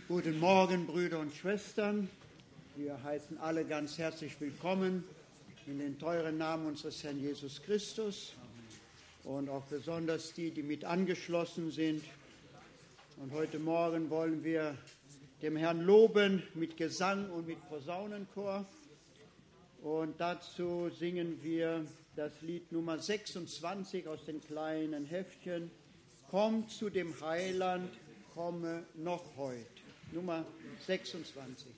Guten Morgen, Brüder und Schwestern. Wir heißen alle ganz herzlich willkommen in den teuren Namen unseres Herrn Jesus Christus und auch besonders die, die mit angeschlossen sind. Und heute Morgen wollen wir dem Herrn loben mit Gesang und mit Posaunenchor. Und dazu singen wir das Lied Nummer 26 aus den kleinen Heftchen. Komm zu dem Heiland, komme noch heut. Nummer 26.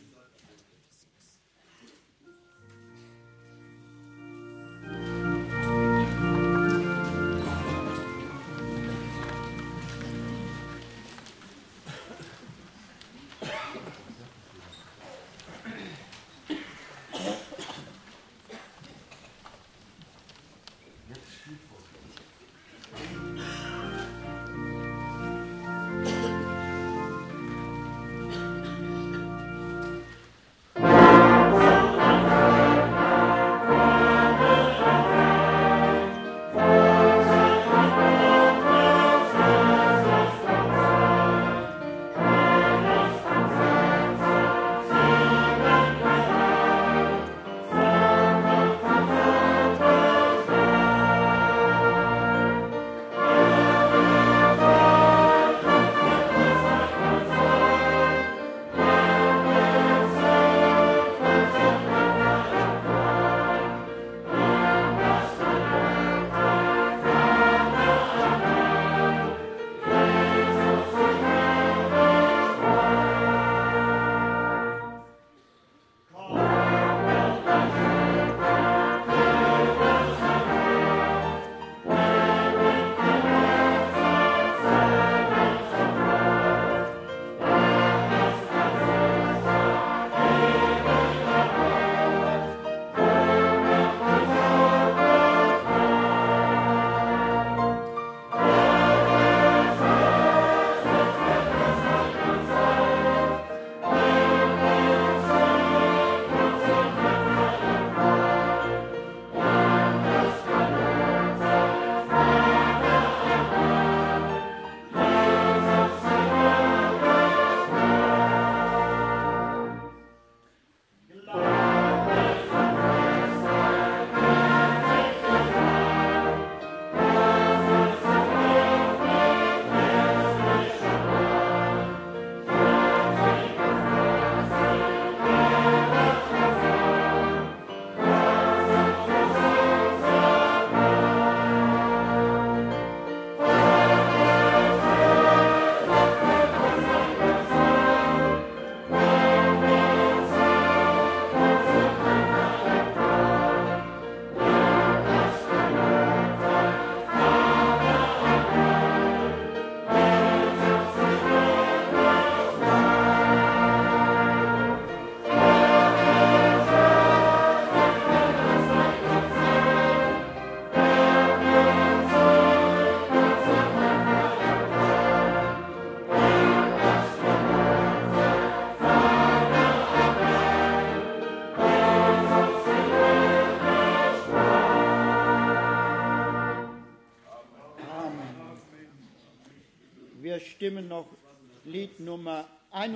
Stimmen noch Lied Nummer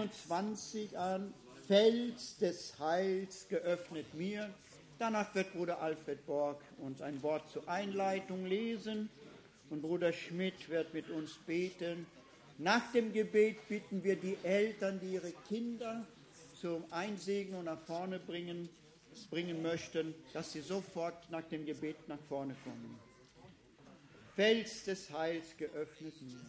21 an, Fels des Heils geöffnet mir. Danach wird Bruder Alfred Borg uns ein Wort zur Einleitung lesen und Bruder Schmidt wird mit uns beten. Nach dem Gebet bitten wir die Eltern, die ihre Kinder zum Einsegnen und nach vorne bringen möchten, dass sie sofort nach dem Gebet nach vorne kommen. Fels des Heils geöffnet mir.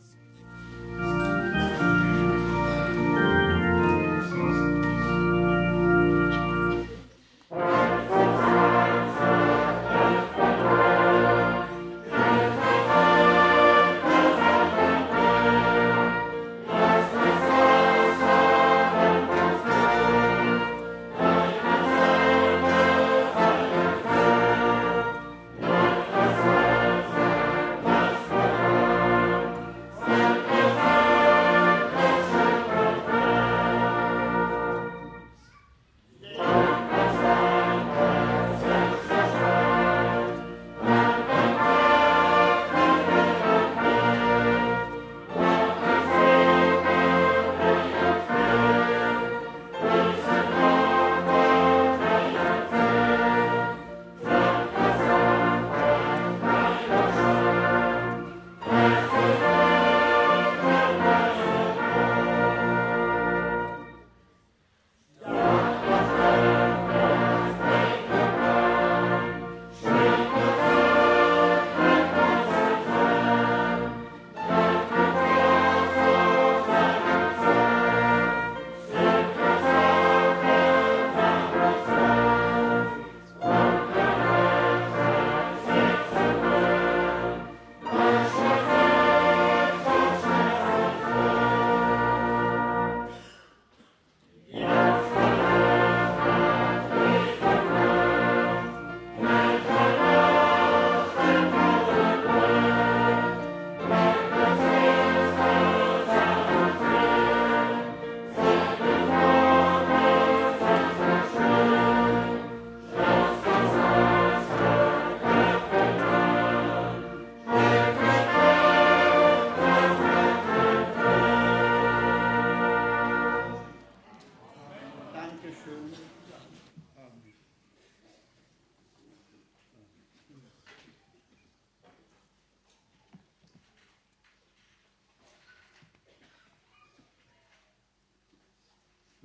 Amen.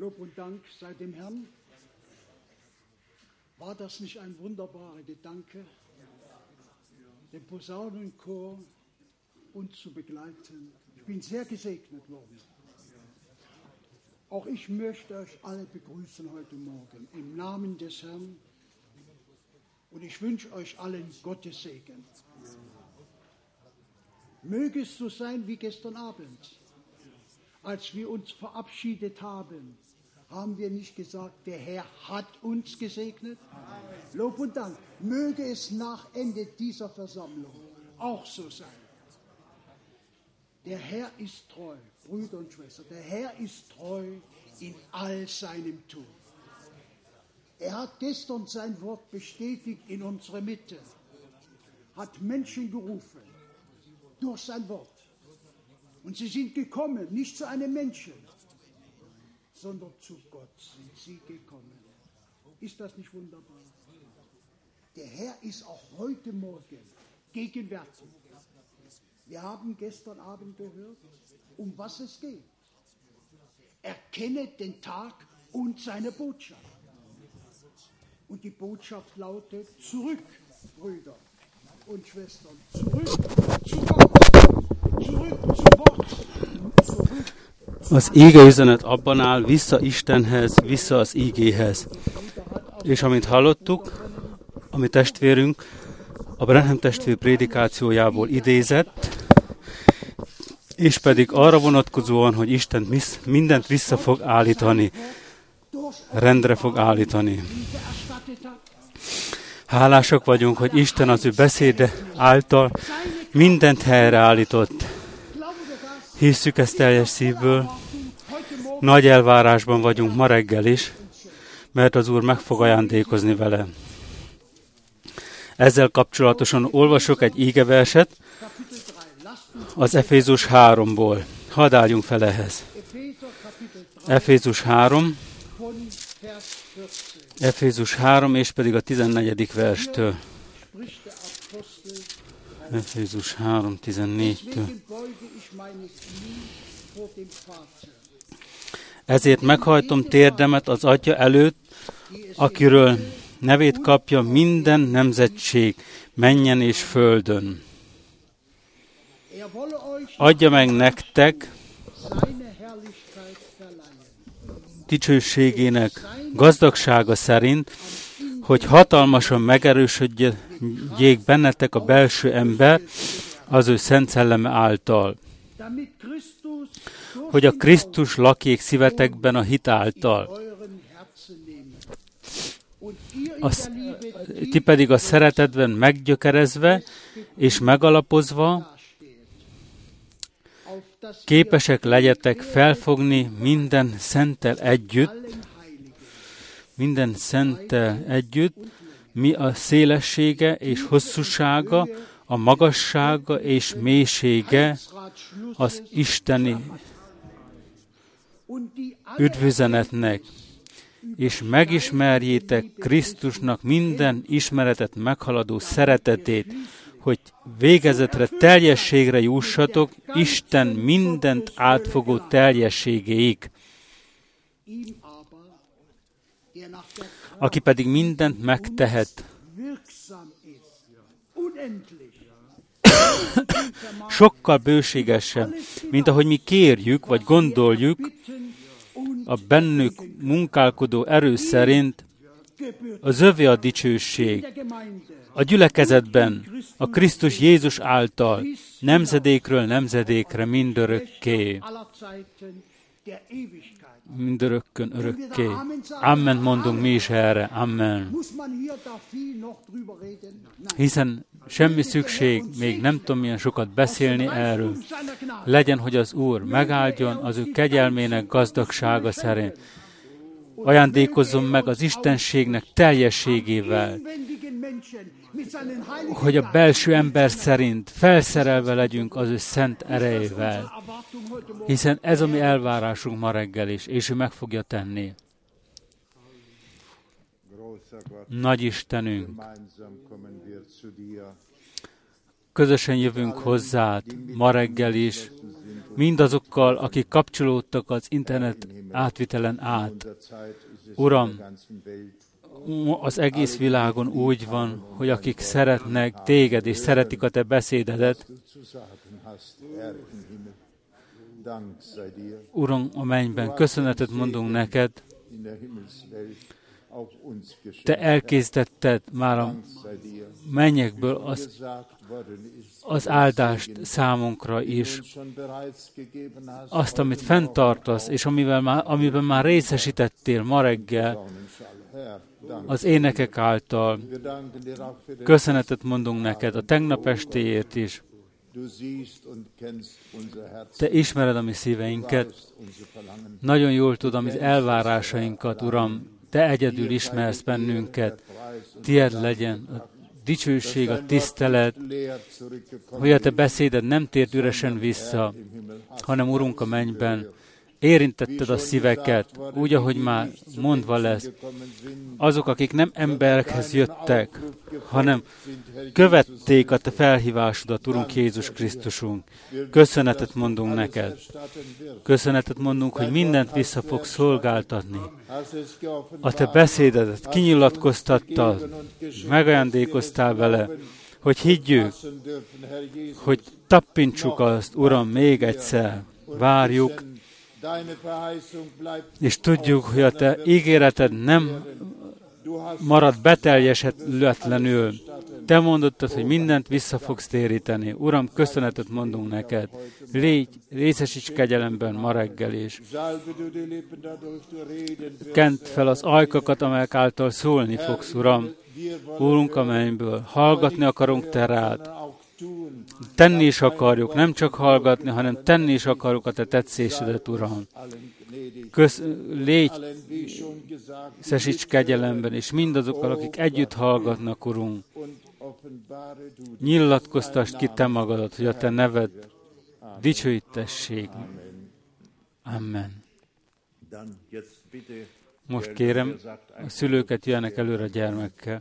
Lob und Dank sei dem Herrn. War das nicht ein wunderbarer Gedanke, den Posaunenchor uns zu begleiten? Ich bin sehr gesegnet worden. Auch ich möchte euch alle begrüßen heute Morgen im Namen des Herrn und ich wünsche euch allen Gottes Segen. Möge es so sein wie gestern Abend, als wir uns verabschiedet haben. Haben wir nicht gesagt, der Herr hat uns gesegnet? Lob und Dank. Möge es nach Ende dieser Versammlung auch so sein. Der Herr ist treu, Brüder und Schwestern. Der Herr ist treu in all seinem Tun. Er hat gestern sein Wort bestätigt in unserer Mitte, hat Menschen gerufen durch sein Wort. Und sie sind gekommen, nicht zu einem Menschen, sondern zu Gott sind sie gekommen. Ist das nicht wunderbar? Der Herr ist auch heute Morgen gegenwärtig. Wir haben gestern Abend gehört, um was es geht. Erkenne den Tag und seine Botschaft. Und die Botschaft lautet, zurück, Brüder und Schwestern, zurück zu Gott, zurück zu Wort, zurück. Az íge üzenet abban áll, vissza Istenhez, vissza az ígéhez. És amint hallottuk, ami testvérünk a Branham testvér prédikációjából idézett, és pedig arra vonatkozóan, hogy Isten mindent vissza fog állítani, rendre fog állítani. Hálásak vagyunk, hogy Isten az ő beszéde által mindent helyreállított. Hisszük ezt teljes szívből. Nagy elvárásban vagyunk ma reggel is, mert az Úr meg fog ajándékozni vele. Ezzel kapcsolatosan olvasok egy ígeverset az Efézus 3-ból. Hadd álljunk fel ehhez. Efézus 3, és pedig a 14. verstől. Efézus 3:14-től. Ezért meghajtom térdemet az Atya előtt, akiről nevét kapja minden nemzetség, mennyen és földön. Adja meg nektek dicsőségének gazdagsága szerint, hogy hatalmasan megerősödjék bennetek a belső ember az ő szent szelleme által, hogy a Krisztus lakjék szívetekben a hit által. Ti pedig a szeretetben meggyökerezve és megalapozva képesek legyetek felfogni minden szenttel együtt, mi a szélessége és hosszúsága, a magassága és mélysége az isteni üdvüzenetnek, és megismerjétek Krisztusnak minden ismeretet meghaladó szeretetét, hogy végezetre teljességre jussatok, Isten mindent átfogó teljességéig. Aki pedig mindent megtehet, sokkal bőségesen, mint ahogy mi kérjük, vagy gondoljuk, a bennük munkálkodó erő szerint az övé a dicsőség. A gyülekezetben, a Krisztus Jézus által, nemzedékről nemzedékre, mindörökké. Mindörökkön örökké. Amen mondunk mi is erre. Amen. Hiszen semmi szükség, még nem tudom milyen sokat beszélni erről. Legyen, hogy az Úr megáldjon az ő kegyelmének gazdagsága szerint. Ajándékozzon meg az Istenségnek teljességével, hogy a belső ember szerint felszerelve legyünk az ő szent erejével. Hiszen ez a mi elvárásunk ma reggel is, és ő meg fogja tenni. Nagy Istenünk, közösen jövünk hozzád ma reggel is, mindazokkal, akik kapcsolódtak az internet átvitelen át. Uram, az egész világon úgy van, hogy akik szeretnek téged és szeretik a te beszédedet, Uram, a mennyben köszönetet mondunk neked, te elkészítetted már a mennyekből az áldást számunkra is, azt, amit fenntartasz, és amiben már részesítettél ma reggel az énekek által. Köszönetet mondunk neked a tegnap estéért is. Te ismered a mi szíveinket, nagyon jól tudod a mi elvárásainkat, Uram, te egyedül ismersz bennünket, tied legyen a dicsőség, a tisztelet, hogy a te beszéded nem tért üresen vissza, hanem Urunk a mennyben, érintetted a szíveket, úgy, ahogy már mondva lesz. Azok, akik nem emberekhez jöttek, hanem követték a te felhívásodat, Urunk Jézus Krisztusunk. Köszönetet mondunk neked. Köszönetet mondunk, hogy mindent vissza fogsz szolgáltatni. A te beszédedet kinyilatkoztattad, megajándékoztál vele, hogy higgyük, hogy tappintsuk azt, Uram, még egyszer. Várjuk, és tudjuk, hogy a te ígéreted nem marad beteljesedletlenül. Te mondottad, hogy mindent vissza fogsz téríteni. Uram, köszönetet mondunk neked. Légy, részesíts kegyelemben ma reggel is. Kent fel az ajkakat, amelyek által szólni fogsz, Uram. Úrunk a mennyből, hallgatni akarunk te rád. Tenni is akarjuk, nem csak hallgatni, hanem tenni is akarjuk a te tetszésedet, Uram. Légy, szesíts kegyelemben, és mindazokkal, akik együtt hallgatnak, Urunk. Nyilatkoztasd ki te magadat, hogy a te neved dicsőítessék. Amen. Most kérem, a szülőket jöjjenek előre a gyermekkel.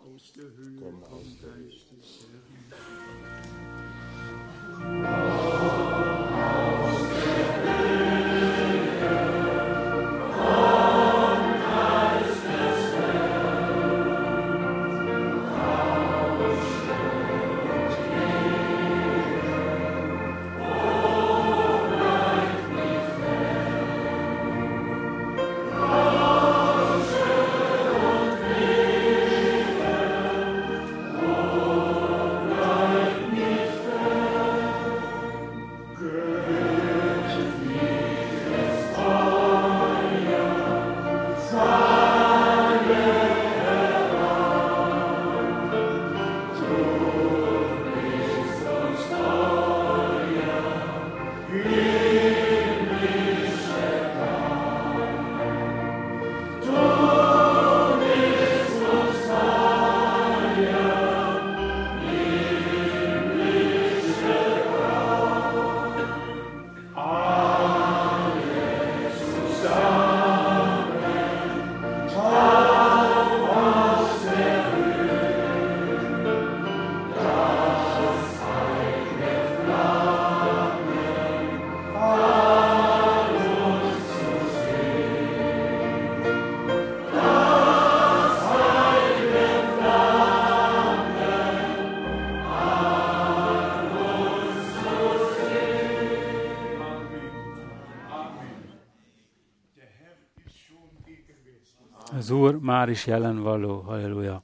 Az Úr már is jelen való. Halleluja.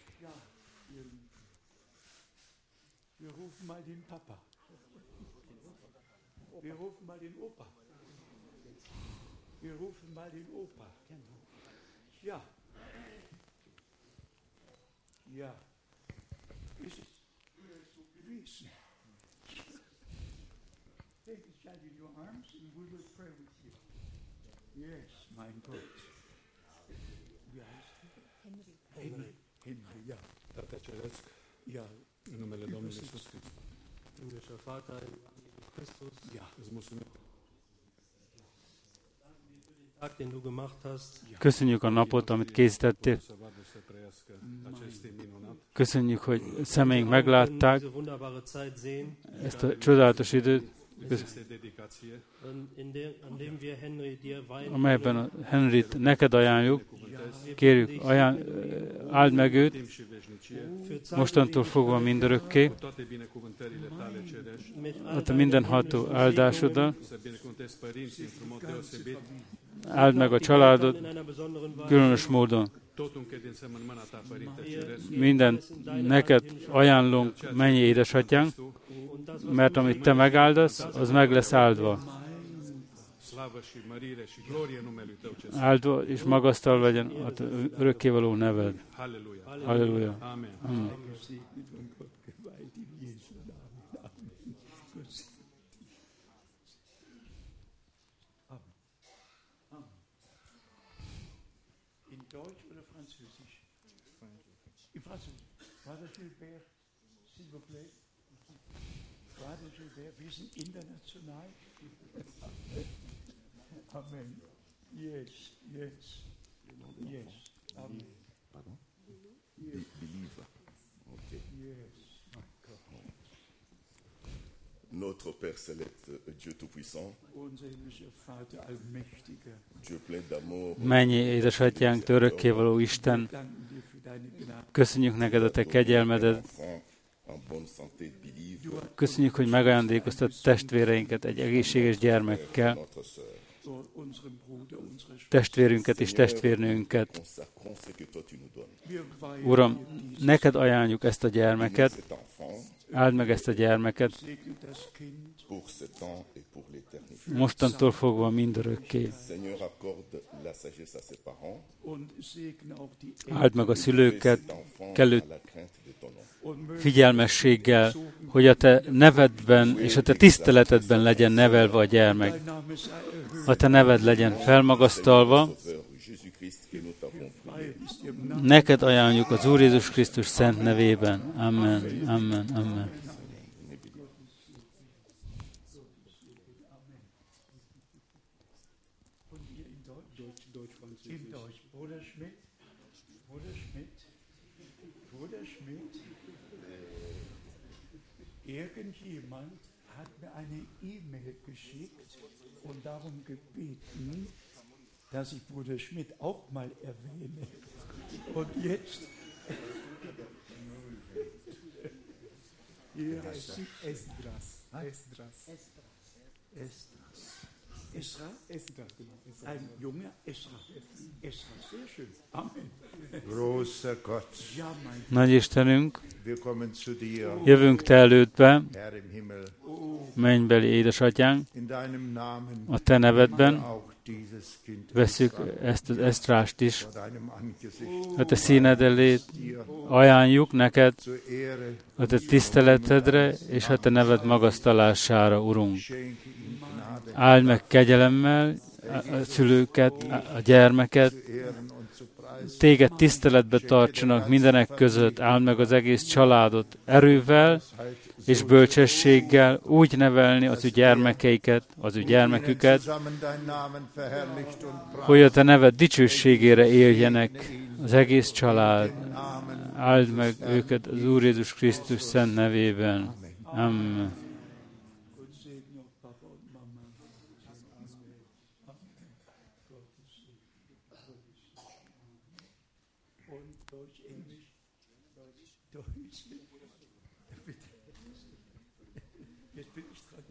Wir rufen mal den Papa. Wir rufen mal den Opa. Wir rufen mal den Opa. Ja. Ja. Ist es so gewesen? Take the child in your arms and we will pray with you. Yes, mein Gott. Henry, ja. Tată Ceresc, Ja. în numele Domnului Iisus Hristos. Himmlischer Vater, Christus, Ja, îți mulțumim. Tag, den du gemacht hast, Köszönjük a napot, amit készítettél. Să vadă să trăiască acest timp minunat. Köszönjük, hogy szemeink meglátták diese wunderbare Zeit sehen. ezt a csodálatos időt. Este dedicație. an dem wir Henry dir weihen. amelyben a Henryt neked ajánljuk, kérjük, áld meg őt, Timp și veșnicie. mostantól fogva mindörökké, Cu toate binecuvântările tale cerești. a te mindenható áldásoddal, Să binecuvântezi părinții într-un mod deosebit. áld meg a családod In einer besonderen Weise. különös módon. Totul încredințăm în mâna ta, Părinte Ceresc. Mindent neked ajánlunk, mennyi édesatyánk, Und das, mert amit te megáldasz, az meg lesz áldva. Slavă și mărire și glorie numelui tău ce Áldva és magasztalva legyen a te örökkévaló neved. Halleluja. Halleluja. Amen. Amen. In Deutsch oder Französisch? In Französisch. Vater Gilbert, s'il vous plaît. Vater Gilbert, wir sind international. Amen. Yes, yes, yes. Amen. Pardon? Believer. Okay. Yes. Notre Père céleste, Dieu Tout-Puissant, Unser himmlischer Vater, Allmächtiger, Dieu plein d'amour, Mennyi édesatyánk, te örökkévaló Isten, danken dir für deine Gnade. köszönjük neked a te kegyelmedet, enfant en bonne santé, believer, köszönjük, hogy megajándékoztad testvéreinket egy egészséges gyermekkel, notre sœur. So unseren Bruder, unsere Schwester. testvérünket és testvérnőnket. Consacrons ce que toi tu nous donnes. Wir weihen Uram, dir dieses neked ajánljuk ezt a gyermeket, Cet enfant, áld meg ezt a gyermeket, Segne das Kind. pour ce temps et pour l'éternité. mostantól fogva mindörökké. Seigneur, accorde la sagesse à ses parents. Und segne auch die Áld meg a Fais szülőket cet enfant kellő à la crainte de ton nom. und möge figyelmességgel, hogy a te nevedben és a te tiszteletedben legyen nevelve a gyermek. dein Name sei erhöht. A te neved legyen felmagasztalva, Sauveur Jésus-Christ que nous t'avons prié. Weil es dir im Namen neked ajánljuk az Úr Jézus Krisztus szent nevében. Amen, amen, amen. in Deutsch. Bruder Schmidt, irgendjemand hat mir eine E-Mail geschickt und darum gebeten, dass ich Bruder Schmidt auch mal erwähne. Und jetzt hier heißt sie Esdras. Esra? Esra, genau. Ein junger Esra. Esra, sehr schön. Amen. Großer Gott, Ja, mein Nagy Istenünk, wir kommen zu dir, jövünk te elődbe, Herr im Himmel, mennybeli édesatyánk, in deinem Namen a te nevedben auch dieses Kind veszük Esra ezt az esztrást is, vor deinem Angesicht a te színed elé dir ajánljuk neked, zur Ehre a te tiszteletedre és a te neved magasztalására, Urunk. schenke ihm Gnade Áld meg kegyelemmel a szülőket, a gyermeket, zu ehren und zu preisen. téged tiszteletbe tartsanak mindenek között, áld meg az egész családot erővel és bölcsességgel úgy nevelni az ő gyermekeiket, az ő gyermeküket, Zusammen dein Namen verherrlicht und hogy a te neved dicsőségére éljenek az egész család. Áld meg őket az Úr Jézus Krisztus szent nevében. Amen. Gott segne auch Papa und Mama. Und Deutsch, Englisch. Deutsch. Bitte. Jetzt bin ich dran.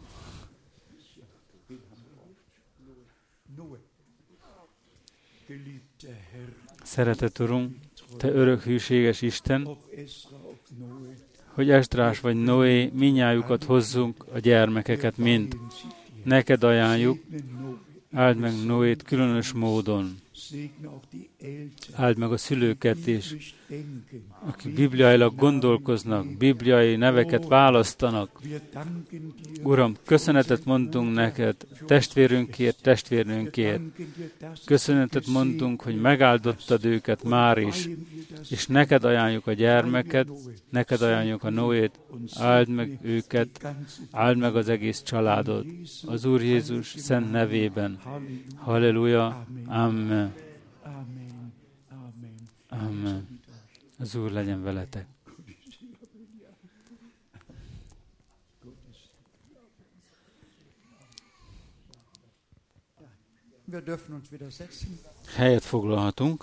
Wen haben wir auf? Noe. Geliebter Herr, Szeretett Urunk, te örök hűséges Isten, ob Esra, ob Noe, hogy Esdrás vagy Noé, minnyájukat hozzunk, a gyermekeket mind. weihen sie dir. Neked ajánljuk, Segne Noe. áld meg Noét különös módon. Segne auch die Eltern, Áld meg a szülőket is, biblisch denken. akik bibliailag gondolkoznak, bibliai neveket választanak. Wir danken dir. Uram, köszönetet mondunk neked, testvérünkért, testvérnőnkért. Danken dir, dass Köszönetet mondunk, hogy megáldottad őket már is, és neked ajánljuk a gyermeket, neked ajánljuk a Noét, áld meg őket, áld meg az egész családot. Az Úr Jézus szent nevében. Halleluja, amen, Amen. Amen. amen. Az Úr legyen veletek. Wir dürfen uns wieder setzen. Helyet foglalhatunk.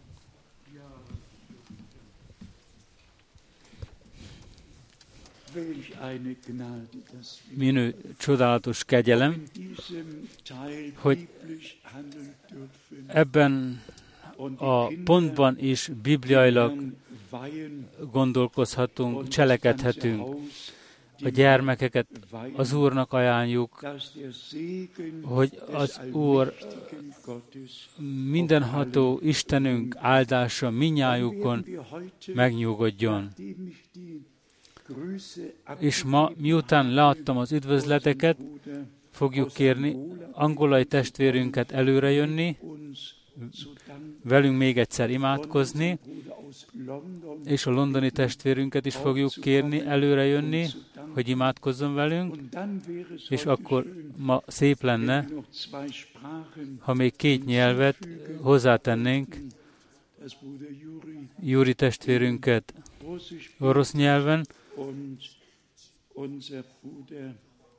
Welch eine Gnade, dass wir Minő csodálatos kegyelem, in diesem Teil hogy biblisch handeln dürfen ebben und a die Kinder pontban is bibliailag Herrn weihen, gondolkozhatunk, und das cselekedhetünk. ganze Haus A gyermekeket weihen, az Úrnak ajánljuk, dass der Segen hogy des az Úr allmächtigen Gottes mindenható Istenünk áldása minnyájukon werden wir heute, megnyugodjon. nachdem ich die Grüße És ma, miután leadtam az üdvözleteket, Bruder fogjuk kérni angolai testvérünket előre jönni, uns zu danken, velünk még egyszer imádkozni, Bruder aus London, és a londoni testvérünket is fogjuk kérni előre jönni, hogy imádkozzon velünk, und dann wäre es és heute akkor schön, ma szép wenn lenne, wir noch zwei Sprachen, ha még 2 nyelvet hozzátennénk, das Bruder Júri testvérünket Russisch orosz nyelven, und unser Bruder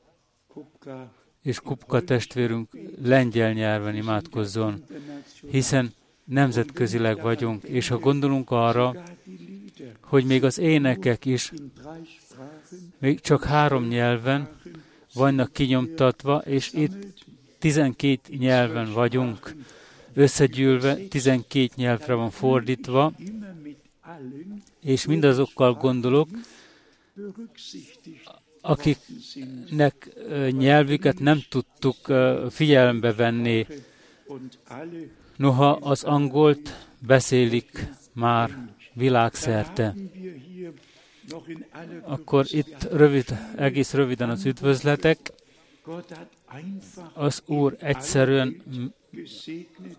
Kupka és Kupka testvérünk lengyel nyelven imádkozzon, hiszen nemzetközileg vagyunk, és ha gondolunk arra, sogar die Lieder hogy még az énekek is in 3 Sprachen még csak 3 nyelven vannak kinyomtatva, és itt 12 nyelven vagyunk. Összegyűlve 12 nyelvre van fordítva, immer mit allen és mindazokkal gondolok, berücksichtigt akiknek nyelvüket nem tudtuk figyelembe venni. und alle Noha az angolt beszélik már világszerte. haben wir hier noch in aller Akkor itt egész röviden az üdvözletek. Gott hat einfach Az Úr egyszerűen gesegnet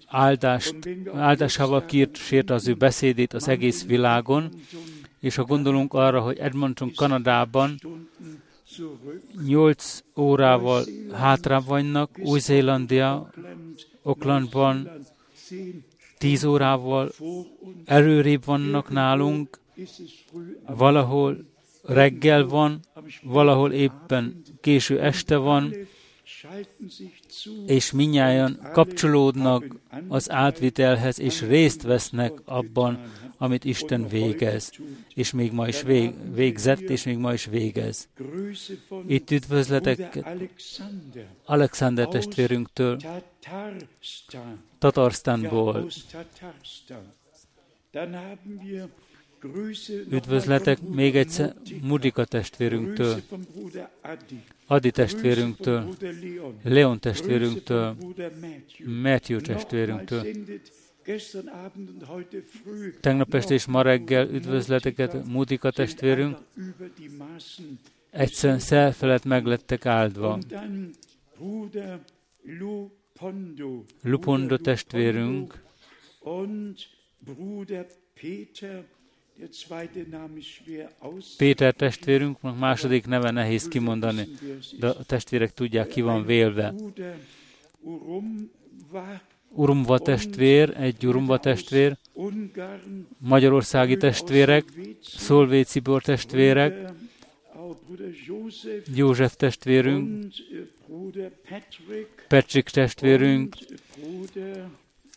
áldásával kísérte az ő beszédét az egész világon, és ha gondolunk arra, hogy Edmonton, Kanadában Stunden zurück 8 órával hátrább vannak, Új-Zélandia, Aucklandban 10 órával előrébb vannak nálunk, ist es früh valahol reggel van, valahol éppen késő este van, schalten sich zu és minnyáján kapcsolódnak az átvitelhez, és részt vesznek abban, amit Isten végez, és még ma is végzett, és még ma is végez. Grüße von Itt üdvözletek Alexander Alexander testvérünktől, Tatarstan. Tatarsztánból. Aus Tatarstan. Dann haben wir Grüße Üdvözletek még egyszer Mudika testvérünktől, Grüße vom Bruder Adi. Adi Grüße testvérünktől, vom Bruder Leon. Leon Grüße testvérünktől, vom Bruder Matthew. Matthew Nochmals testvérünktől. sendet gestern Abend und heute früh Tegnap este és ma reggel üdvözleteket Mudika testvérünk, über die Maßen. egyszerűen szelfelett meglettek áldva. Und dann Bruder Lupondo. Lupondo testvérünk, Und Bruder Peter, der zweite Name ist schwer Péter testvérünk, második neve nehéz kimondani, de a testvérek tudják, ki van vélve. Bruder Urumva, Urumva testvér, egy Urumva testvér, Ungarn, magyarországi testvérek, Szolvécibor testvérek, auch Bruder Josef József testvérünk, und Bruder Patrick Patrick testvérünk, und Bruder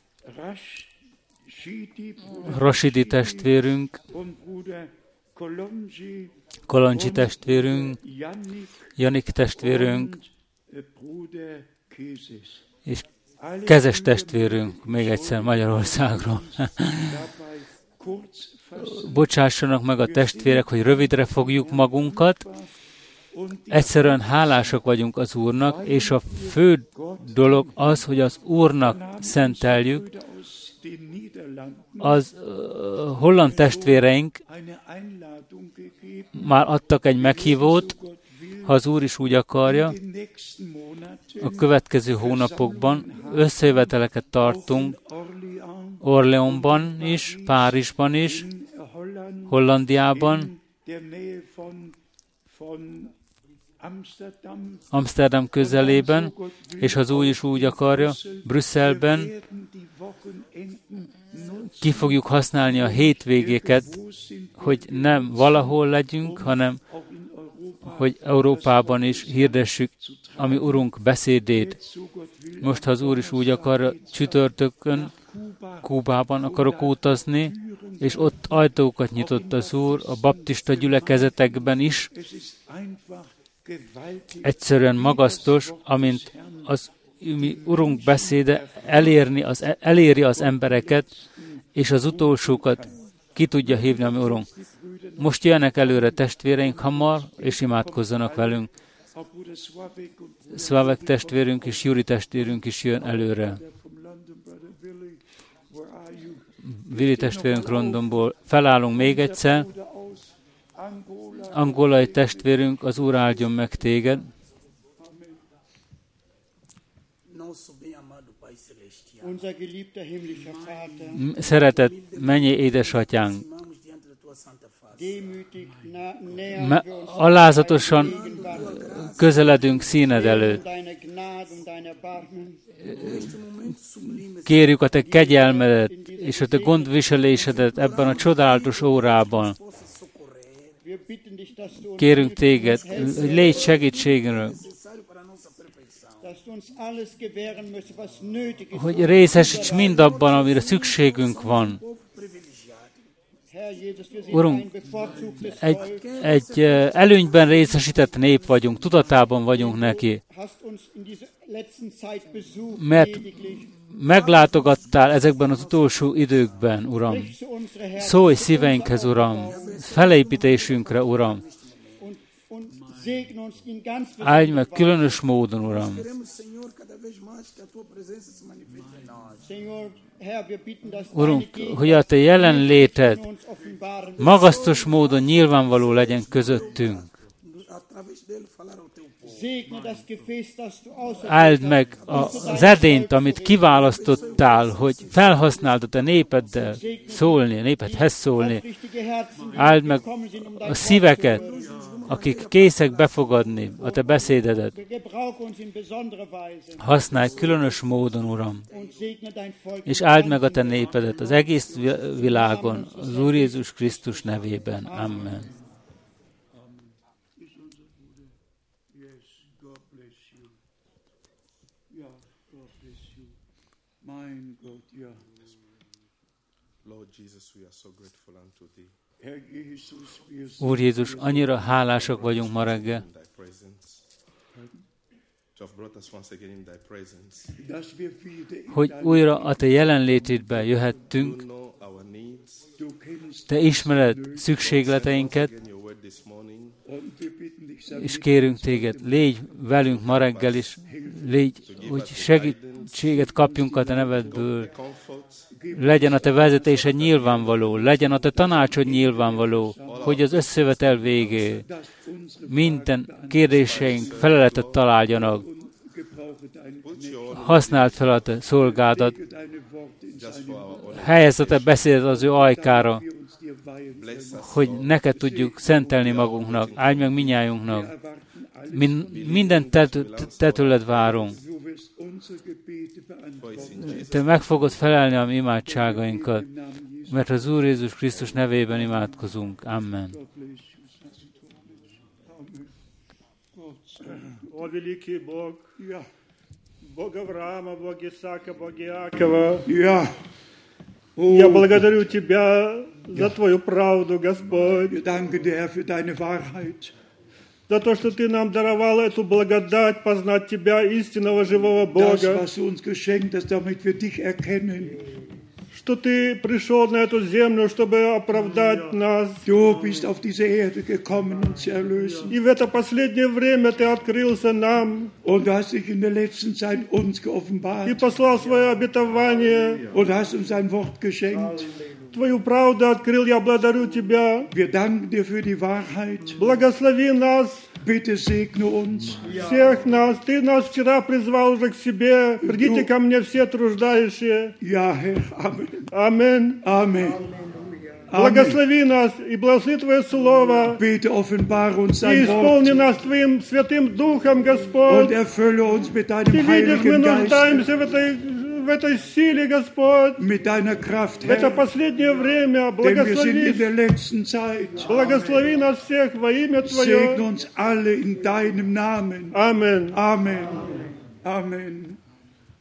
Rashidi, Bruder Rashidi testvérünk, und Bruder Kolonji, Koloncsi testvérünk, Yannick Janik testvérünk, und Bruder Keses. és Kezes testvérünk, még egyszer Magyarországról. Dabei kurz fassen Bocsássanak meg a testvérek, hogy rövidre fogjuk magunkat. Egyszerűen hálásak vagyunk az Úrnak, és a fő dolog az, hogy az Úrnak szenteljük. aus den Niederlanden Az holland testvéreink eine Einladung gegeben, már adtak egy meghívót, Gott will, ha az Úr is úgy akarja. in den nächsten Monaten A következő hónapokban összejöveteleket tartunk Orléans, Orleanban is, Párizsban is, in Holland, Hollandiában, in der Nähe von Amsterdam, Amsterdam közelében, és ha az Úr is úgy akarja, Brüsszelben werden die Wochenenden nutzen, ki fogjuk használni a hétvégéket, wo sind hogy nem valahol legyünk, hanem auch in Europa, hogy Európában is hirdessük a mi Urunk beszédét. so Gott will, Most, ha az Úr is úgy akar, csütörtökön Kubában akarok utazni, és ott ajtókat nyitott az Úr, a baptista gyülekezetekben is. Egyszerűen magasztos, amint az mi Urunk beszéde eléri az embereket, és az utolsókat ki tudja hívni, ami Urunk. Most jönnek előre testvéreink hamar, és imádkozzanak velünk. Szvávek testvérünk és Juri testvérünk is jön előre. Vili testvérünk Londonból. Felállunk még egyszer. Angolai testvérünk, az Úr áldjon meg téged. Szeretett mennyei édesatyánk, alázatosan közeledünk színed előtt. Kérjük a te kegyelmedet és a te gondviselésedet ebben a csodálatos órában. Kérünk téged, hogy légy segítségünkre, hogy részesíts mindabban, amire szükségünk van. Urunk, egy előnyben részesített nép vagyunk, tudatában vagyunk neki, mert meglátogattál ezekben az utolsó időkben, Uram. Szólj szíveinkhez, Uram, felépítésünkre, Uram. Áldj meg különös módon, Uram. Urunk, hogy a te jelenléted magasztos módon nyilvánvaló legyen közöttünk. Áld meg az edényt, amit kiválasztottál, hogy felhasználd a te népeddel szólni, a népedhez szólni. Áld meg a szíveket, akik készek befogadni a te beszédedet. Használj különös módon, Uram, és áld meg a te népedet az egész világon, az Úr Jézus Krisztus nevében. Amen. Úr Jézus, annyira hálásak vagyunk ma reggel, hogy újra a te jelenlétedbe jöhettünk. Te ismered szükségleteinket, és kérünk téged, légy velünk ma reggel is, légy, hogy segítséget kapjunk a te nevedből. Legyen a te vezetésed nyilvánvaló, legyen a te tanácsod nyilvánvaló, hogy az összevetel végé minden kérdéseink feleletet találjanak. Használd fel a te szolgádat, helyezd a te beszédet az ő ajkára, hogy neked tudjuk szentelni magunknak, áldj meg minnyájunknak. Minden te tőled várunk. Te meg fogod felelni a mi imádságainkat, mert az Úr Jézus Krisztus nevében imádkozunk. Amen. О, великий Бог, Бог Авраама, Бог Исаака, Бог Иакова, я благодарю Тебя за Твою правду, Господь. Wir danken dir, Herr, für deine Wahrheit. За то, что Ты нам даровал эту благодать познать Тебя, истинного живого Бога. Das, was du uns geschenkt hast, damit wir dich erkennen. Что Ты пришел на эту землю, чтобы оправдать нас. Du bist auf diese Erde gekommen, uns zu erlösen. И в это последнее время Ты открылся нам. Und du hast dich in der letzten Zeit uns geoffenbart. И послал свое обетование. Und hast uns ein Wort geschenkt. Твою правду открыл, я благодарю Тебя. Wir danken dir für die Wahrheit. Благослови нас. Bitte segne uns. Всех нас. Ты нас вчера призвал уже к себе. Придите ко мне все труждающие. Ja, Herr. Amen. Amen. Amen. Благослови нас и благослови Твое Слово. Bitte offenbare uns И dein исполни Wort. нас Твоим Святым Духом, Господь. Und erfülle uns mit deinem Ты видишь, мы Heiligen Geist. нуждаемся в этой силе, Господь. Mit deiner Kraft, В это Herr. последнее время Denn wir sind in благослови. der letzten Zeit. Благослови нас всех во имя Segne Твое. uns alle in deinem Namen. Amen. Amen. Amen.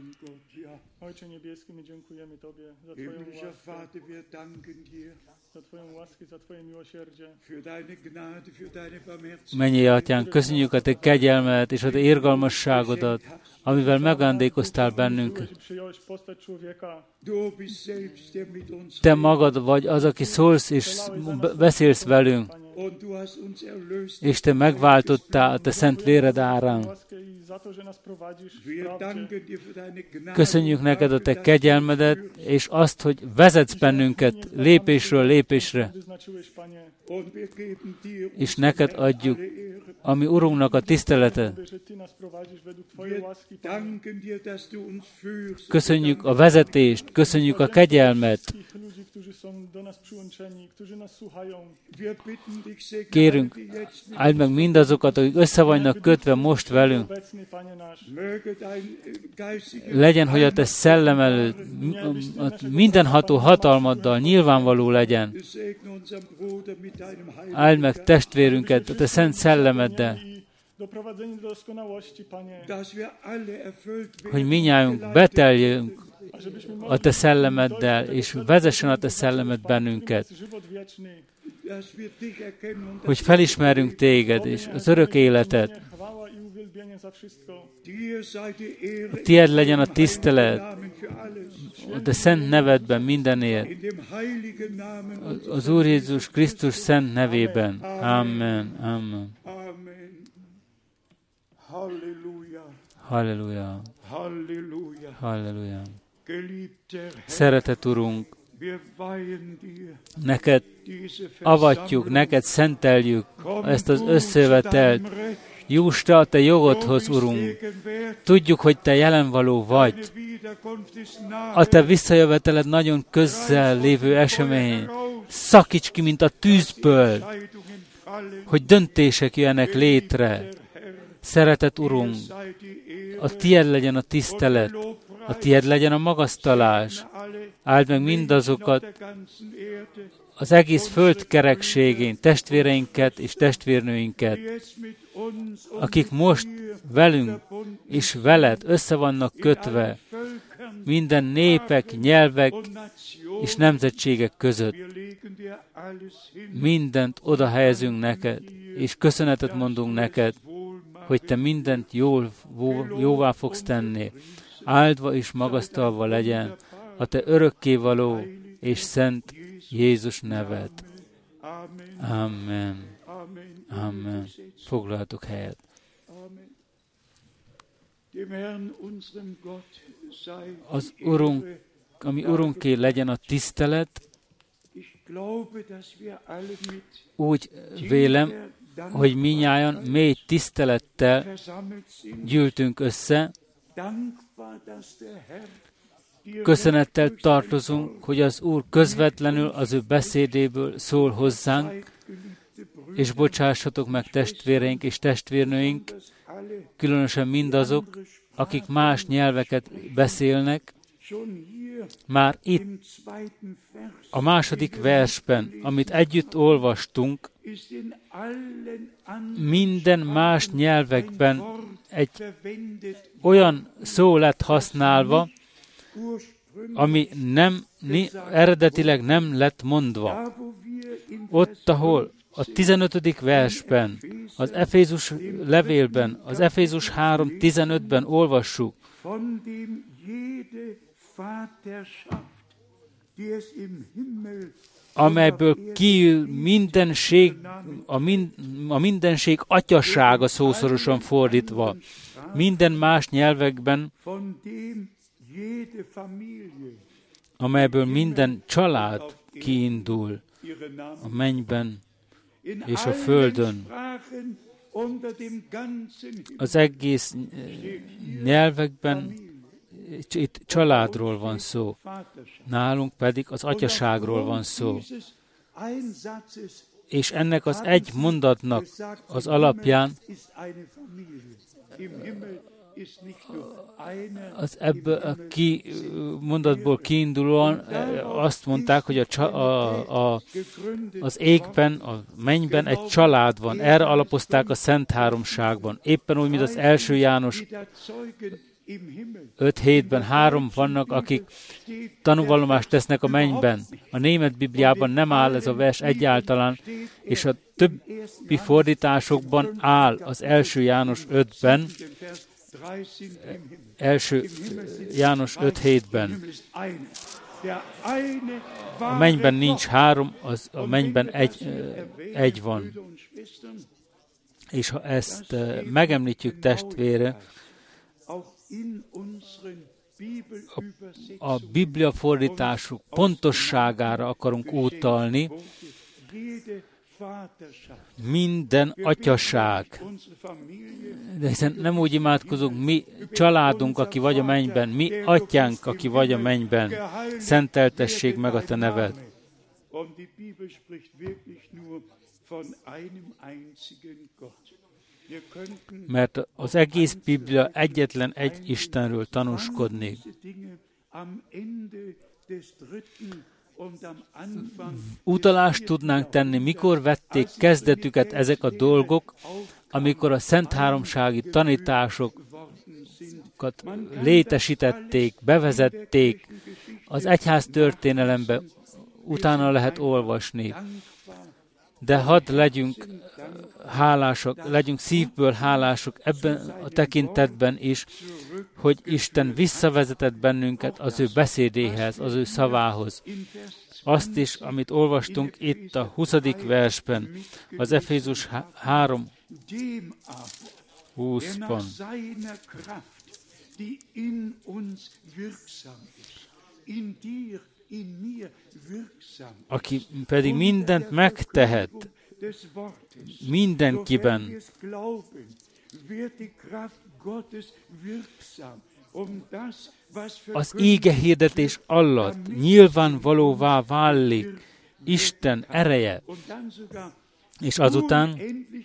Ojcze niebieski, my dziękujemy Tobie za Twoją Himmlischer łaskę, Vater, wir danken dir za Twoją łaskę, za Twoje miłosierdzie. für deine Gnade, für deine Barmherzigkeit. Mennyei Atyánk, köszönjük a Te kegyelmet és a Te irgalmasságodat, amivel megajándékoztál bennünket. Byłeś i przyjąłeś postać człowieka. Du bist selbst, der mit uns Te magad vagy az, aki szólsz és beszélsz velünk, und du hast uns erlöst. és Te megváltottál a Te szent véred árán. Łaskę i za to, że nas prowadzisz w Wir prawdzie. danken dir für deine Gnade. Köszönjük neked a Te kegyelmedet, és azt, hogy vezetsz bennünket lépésről lépésre, Wyznaczyłeś, Panie, Und wir geben dir és neked adjuk alle Ehre. a mi Urunknak a tiszteletet. że Ty nas prowadzisz według Twojej Wir łaski, Panie. danken dir, dass du uns führst. Köszönjük a vezetést, köszönjük a kegyelmet. Tych ludzi, którzy są do nas przyłączeni, którzy nas słuchają. Wir bitten dich, segne Kérünk, alle, die jetzt mit áld meg mindazokat, akik össze vannak kötve most velünk. Obecny, Panie nasz. möge dein geistiger Legyen, hogy a Te szellem előtt a mindenható hatalmaddal nyilvánvaló legyen. segne unseren Bruder mit deinem Heiligen Áld meg testvérünket a Te szent szellemeddel, I doprowadzeni do doskonałości, Panie. dass wir alle erfüllt hogy werden. minnyájunk beteljünk Ażebyśmy a mogli Te szellemeddel, és vezessen a Te szellemed bennünket, żywot wieczny. Dass wir dich erkennen und hogy felismerjünk Téged és az örök életet. Chwała i uwielbienie za wszystko. dir sei die Ehre Tied legyen a tisztelet Namen für alles. a Te szent nevedben mindenért, In dem heiligen Namen az Úr Jézus Krisztus szent nevében. Amen. Amen. Amen. Halleluja. Halleluja. Halleluja. Halleluja. Geliebter Herr, Szeretett Urunk, wir weihen dir neked diese avatjuk, neked szenteljük ezt az összevetelt. Versammlung. Juss Te a Te jogodhoz, Urunk. Tudjuk, hogy Te jelenvaló vagy. A Te visszajöveteled nagyon közel lévő esemény. Szakíts ki, mint a tűzből, hogy döntések jöjjenek létre. Szeretett Urunk, a Tied legyen a tisztelet, a Tied legyen a magasztalás. Áld meg mindazokat az egész föld kerekségén, testvéreinket és testvérnőinket, akik most velünk és veled össze vannak kötve, minden népek, nyelvek és nemzetségek között. Mindent oda helyezünk neked, és köszönetet mondunk neked, hogy Te mindent jóvá fogsz tenni. Áldva és magasztalva legyen a Te örökkévaló és szent Jézus neved. Amen. Amen. Foglaltok helyet. Az Urunk, ami Urunké legyen a tisztelet, úgy vélem, hogy minnyájan mély tisztelettel gyűltünk össze, köszönettel tartozunk, hogy az Úr közvetlenül az ő beszédéből szól hozzánk, és bocsássatok meg testvéreink és testvérnőink, különösen mindazok, akik más nyelveket beszélnek. Már itt, a második versben, amit együtt olvastunk, minden más nyelvekben egy olyan szó lett használva, ami eredetileg nem lett mondva. Ott, ahol a 15. versben, az Efézus levélben, az Efézus 3.15-ben olvassuk, amelyből kiül mindenség, a mindenség atyasága szószorosan fordítva. Minden más nyelvekben, amelyből minden család kiindul a mennyben és a földön. Az egész nyelvekben itt családról van szó, nálunk pedig az atyaságról van szó. És ennek az egy mondatnak az alapján az ebből a mondatból kiindulóan azt mondták, hogy az égben, a mennyben egy család van. Erre alapozták a Szent Háromságban. Éppen úgy, mint az első János 5:7-ben 3 vannak, akik tanúvallomást tesznek a mennyben. A német Bibliában nem áll ez a vers egyáltalán, és a többi fordításokban áll az 1. János 5-ben, 1. János 5:7-ben. A mennyben nincs 3, a mennyben egy van. És ha ezt megemlítjük, testvére, a Biblia fordításuk pontosságára akarunk utalni, minden atyaság. De hiszen nem úgy imádkozunk, mi családunk, aki vagy a mennyben, mi atyánk, aki vagy a mennyben, szenteltessék meg a te neved. Mert az egész Biblia egyetlen egy Istenről tanúskodik. Utalást tudnánk tenni, mikor vették kezdetüket ezek a dolgok, amikor a Szent Háromsági tanításokat létesítették, bevezették, az egyház történelembe utána lehet olvasni. De hadd legyünk hálások, legyünk szívből hálások ebben a tekintetben is, hogy Isten visszavezetett bennünket az ő beszédéhez, az ő szavához. Azt is, amit olvastunk itt a 20. versben, az Efézus 3:20-ban. Aki pedig mindent megtehet, mindenkiben, az íge hirdetés alatt nyilvánvalóvá válik Isten ereje, és azután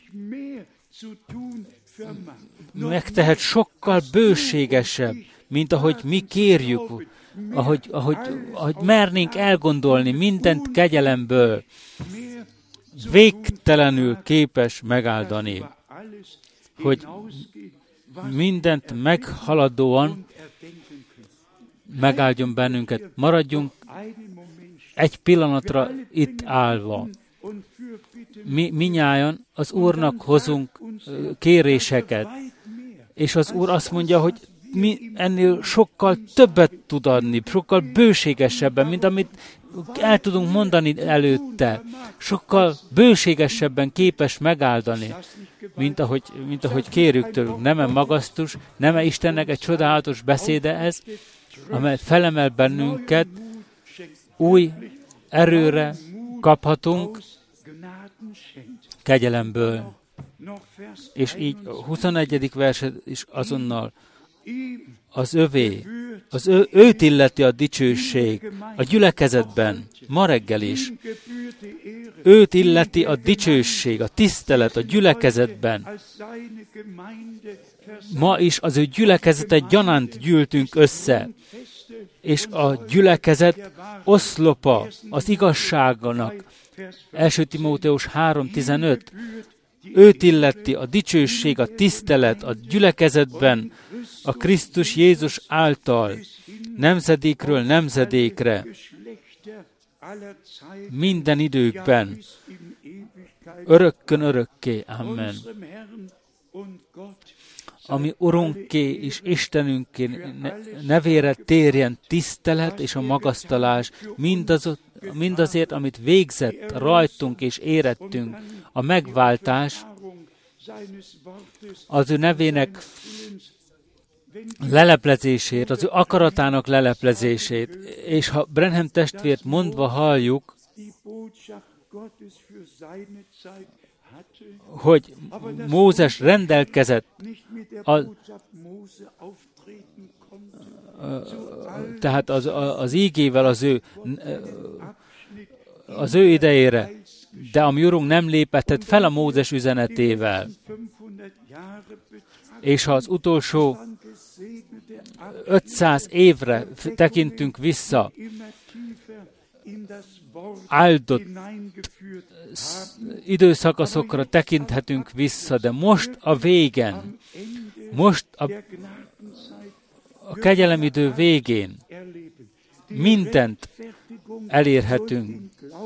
megtehet sokkal bőségesebb, mint ahogy mi kérjük, ahogy mernénk elgondolni mindent kegyelemből, végtelenül képes megáldani, hogy mindent meghaladóan megáldjon bennünket. Maradjunk egy pillanatra itt állva. Mi minnyájan az Úrnak hozunk kéréseket, és az Úr azt mondja, hogy mi ennél sokkal többet tud adni, sokkal bőségesebben, mint amit el tudunk mondani előtte. Sokkal bőségesebben képes megáldani, mint ahogy kérjük tőlünk. Nem-e magasztus, nem-e Istennek egy csodálatos beszéde ez, amely felemel bennünket, új erőre kaphatunk kegyelemből. És így a 21. verset is azonnal az övé, őt illeti a dicsőség a gyülekezetben, ma reggel is. Őt illeti a dicsőség, a tisztelet a gyülekezetben. Ma is az ő gyülekezete gyanánt gyűltünk össze, és a gyülekezet oszlopa az igazságnak. 1. Timóteus 3:15. Őt illeti a dicsőség, a tisztelet a gyülekezetben, a Krisztus Jézus által, nemzedékről nemzedékre, minden időkben, örökkön örökké. Amen. Ami Urunké és Istenünké nevére térjen tisztelet és a magasztalás mindazért, amit végzett rajtunk és érettünk, a megváltás, az ő nevének leleplezését, az ő akaratának leleplezését, és ha Branham testvért mondva halljuk, hogy Mózes rendelkezett tehát az ígével az ő idejére, de a mi Urunk nem lépett fel a Mózes üzenetével. És ha az utolsó 500 évre tekintünk vissza, áldott időszakaszokra tekinthetünk vissza, de most a végen, most a kegyelemidő végén mindent elérhetünk.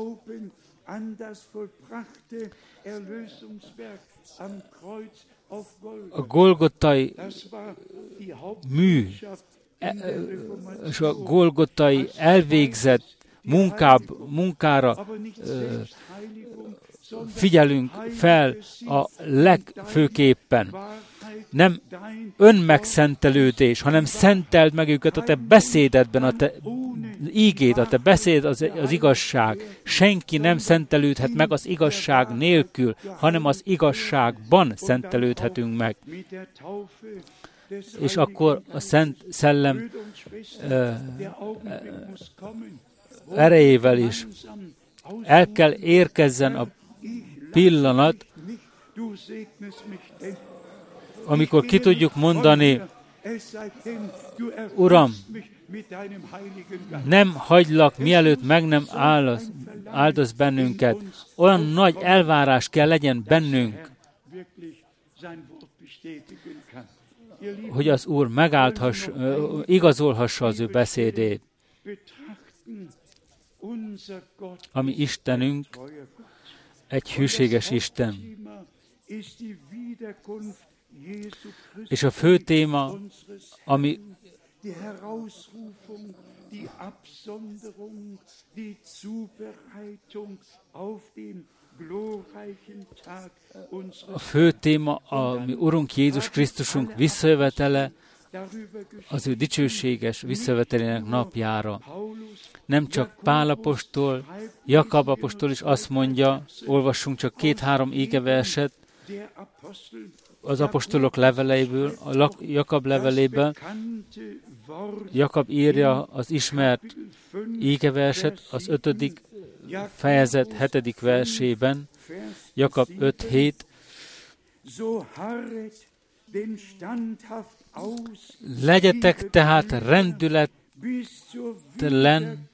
A golgotai mű és a golgotai elvégzett munkára figyelünk fel a legfőképpen. Nem önmegszentelődés, hanem szenteld meg őket a te beszédedben, a te ígéd, a te beszéd az igazság. Senki nem szentelődhet meg az igazság nélkül, hanem az igazságban szentelődhetünk meg. És akkor a Szent Szellem erejével is el kell érkezzen a pillanat, amikor ki tudjuk mondani, Uram, nem hagylak, mielőtt meg nem áldasz bennünket. Olyan nagy elvárás kell legyen bennünk, hogy az Úr igazolhassa az ő beszédét. Ami Istenünk egy hűséges Isten. És a fő téma, ami a fő téma, a mi Urunk Jézus Krisztusunk visszajövetele, az ő dicsőséges visszajövetelének napjára. Nem csak Pál apostol, Jakab apostol is azt mondja, olvassunk csak 2-3 égeverset az apostolok leveleiből, a Jakab leveléből. Jakab írja az ismert égeverset az 5. fejezet 7. versében, Jakab 5:7. Legyetek tehát rendületlen,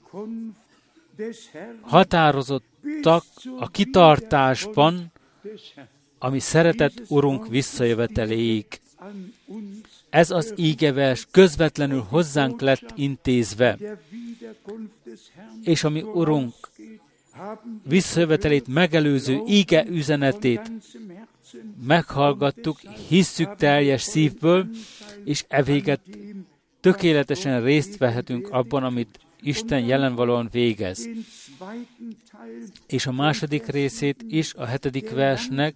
határozottak a kitartásban, ami szeretett Urunk visszajöveteléig. Ez az ígevers közvetlenül hozzánk lett intézve, és ami Urunk visszajövetelét megelőző íge üzenetét meghallgattuk, hisszük teljes szívből, és evéget tökéletesen részt vehetünk abban, amit Isten jelenvalóan végez. És a második részét is a 7. versnek: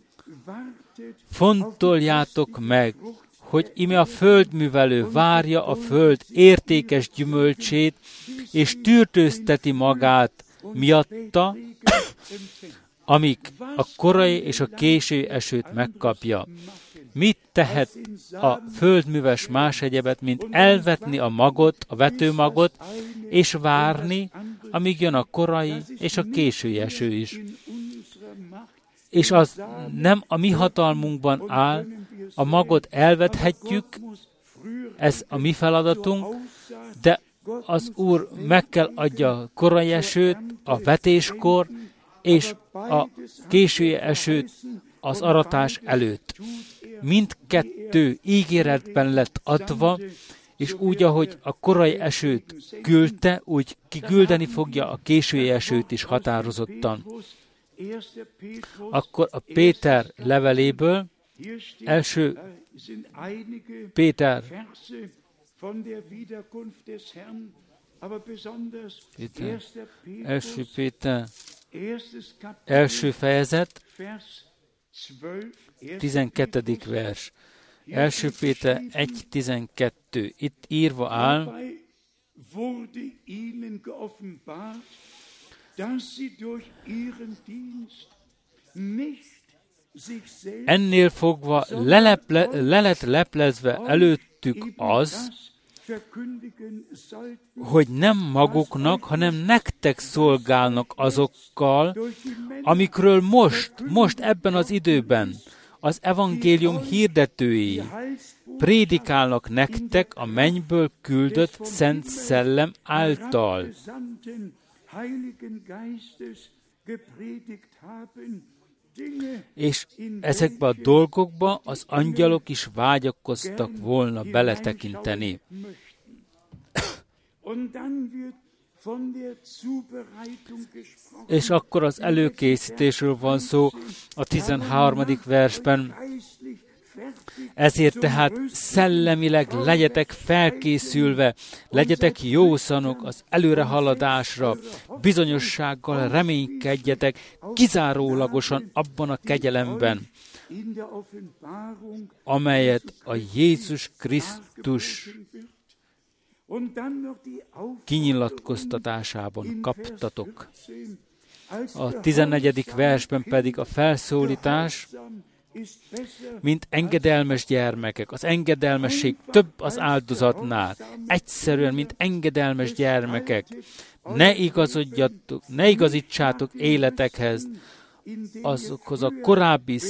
fontoljátok meg, hogy ime a földművelő várja a föld értékes gyümölcsét, és tűrtőzteti magát miatta, amíg a korai és a késő esőt megkapja. Mit tehet a földműves más egyebet, mint elvetni a magot, a vetőmagot, és várni, amíg jön a korai és a késő eső is. És az nem a mi hatalmunkban áll, a magot elvethetjük, ez a mi feladatunk, de az Úr meg kell adja a korai esőt, a vetéskor, és a késő esőt az aratás előtt. Mindkettő ígéretben lett adva, és úgy, ahogy a korai esőt küldte, úgy kiküldeni fogja a késői esőt is határozottan. Akkor a Péter leveléből, első Péter, első fejezet, 12. vers. 1. Péter 1.12. Itt írva áll: ennél fogva le lett leplezve előttük az, hogy nem maguknak, hanem nektek szolgálnak azokkal, amikről most ebben az időben az evangélium hirdetői prédikálnak nektek a mennyből küldött Szent Szellem által. és ezekbe a dolgokba az angyalok is vágyakoztak volna beletekinteni. És akkor az előkészítésről van szó a 13. versben. Ezért tehát szellemileg legyetek felkészülve, legyetek jószanok az előrehaladásra, bizonyossággal reménykedjetek kizárólagosan abban a kegyelemben, amelyet a Jézus Krisztus kinyilatkoztatásában kaptatok. A 14. versben pedig a felszólítás, mint engedelmes gyermekek. Az engedelmesség több az áldozatnál. Egyszerűen, mint engedelmes gyermekek. Ne igazítsátok életekhez, azokhoz a korábbi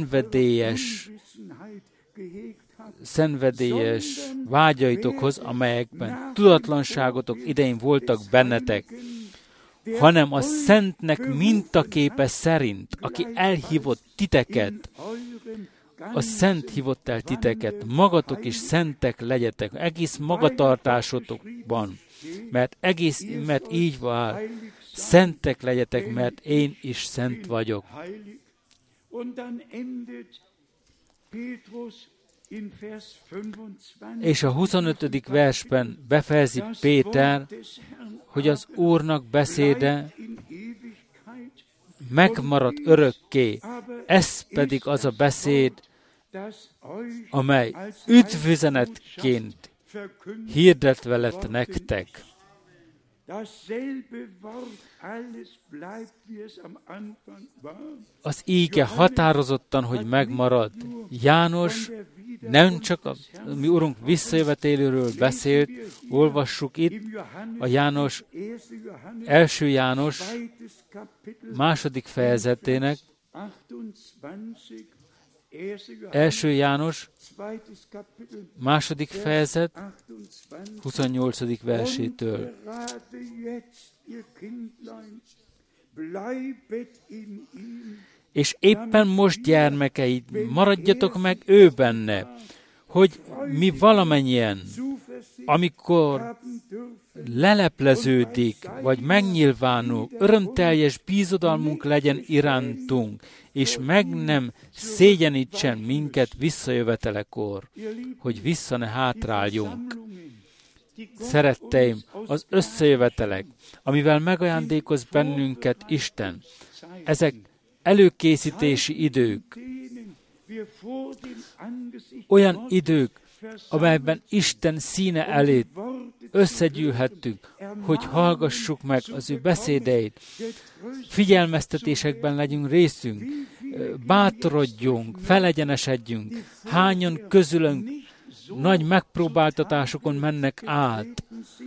szenvedélyes vágyaitokhoz, amelyekben tudatlanságotok idején voltak bennetek, hanem a Szentnek mintaképe szerint, aki elhívott titeket, a Szent hívott el titeket, magatok is szentek legyetek, egész magatartásotokban, mert így van, szentek legyetek, mert én is szent vagyok. És a 25. versben befejezi Péter, hogy az Úrnak beszéde megmarad örökké. Ez pedig az a beszéd, amely üdvüzenetként hirdetve lett nektek. Az íge határozottan, hogy megmarad. János nem csak a mi Urunk visszajövetéléről beszélt, olvassuk itt a első János második fejezetének, első János második fejezet 28. versétől. És éppen most, gyermekeid, maradjatok meg ő benne, hogy mi valamennyien, amikor lelepleződik, vagy megnyilvánul, örömteljes bízodalmunk legyen irántunk, és meg nem szégyenítsen minket visszajövetelekor, hogy vissza ne hátráljunk. Szeretteim, az összejövetelek, amivel megajándékoz bennünket Isten, ezek előkészítési idők, olyan idők, amelyben Isten színe elé összegyűlhettünk, hogy hallgassuk meg az ő beszédeit, figyelmeztetésekben legyünk részünk, bátorodjunk, felegyenesedjünk. Hányan közülünk nagy megpróbáltatásokon mennek át,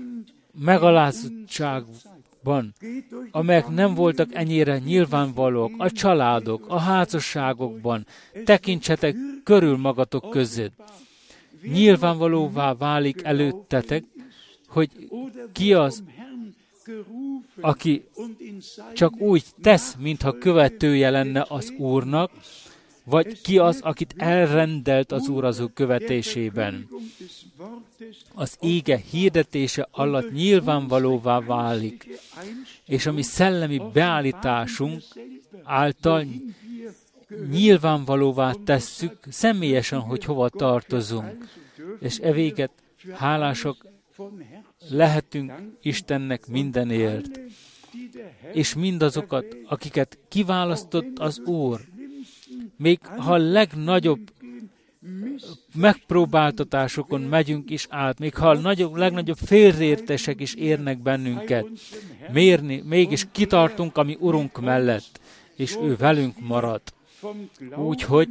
megalázottságban, amelyek nem voltak ennyire nyilvánvalók, a családok, a házasságokban. Tekintsetek körül magatok között. Nyilvánvalóvá válik előttetek, hogy ki az, aki csak úgy tesz, mintha követője lenne az Úrnak, vagy ki az, akit elrendelt az Úr az ő követésében. Az íge hirdetése alatt nyilvánvalóvá válik, és a mi szellemi beállításunk által nyilvánvalóvá tesszük személyesen, hogy hova tartozunk. És evéget hálásak lehetünk Istennek mindenért. És mindazokat, akiket kiválasztott az Úr, még ha a legnagyobb megpróbáltatásokon megyünk is át, még ha a legnagyobb félreértések is érnek bennünket, mégis kitartunk a mi Urunk mellett, és ő velünk marad. Úgyhogy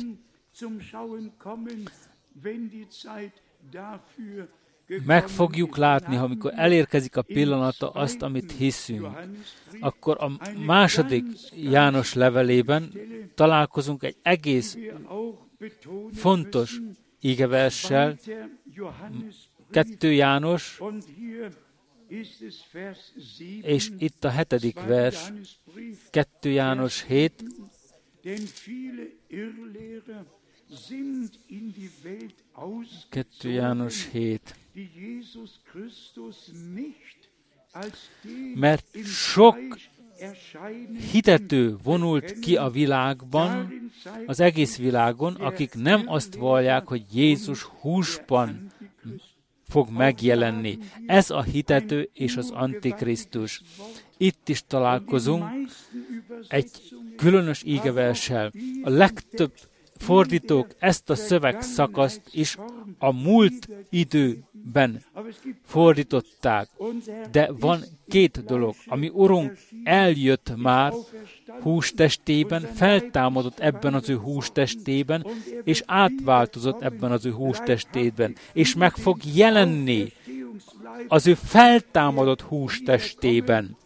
meg fogjuk látni, amikor elérkezik a pillanata azt, amit hiszünk. Akkor a második János levelében találkozunk egy egész fontos ígeverssel, 2 János, és itt a 7. vers, 2 János 7, 2 János 7. Mert sok hitető vonult ki a világban, az egész világon, akik nem azt vallják, hogy Jézus húsban fog megjelenni. Ez a hitető és az Antikrisztus. Itt is találkozunk egy különös ígeverssel. A legtöbb fordítók ezt a szövegszakaszt is a múlt időben fordították. De van két dolog, ami Urunk eljött már hústestében, feltámadott ebben az ő hústestében, és átváltozott ebben az ő hústestében, és meg fog jelenni az ő feltámadott hústestében.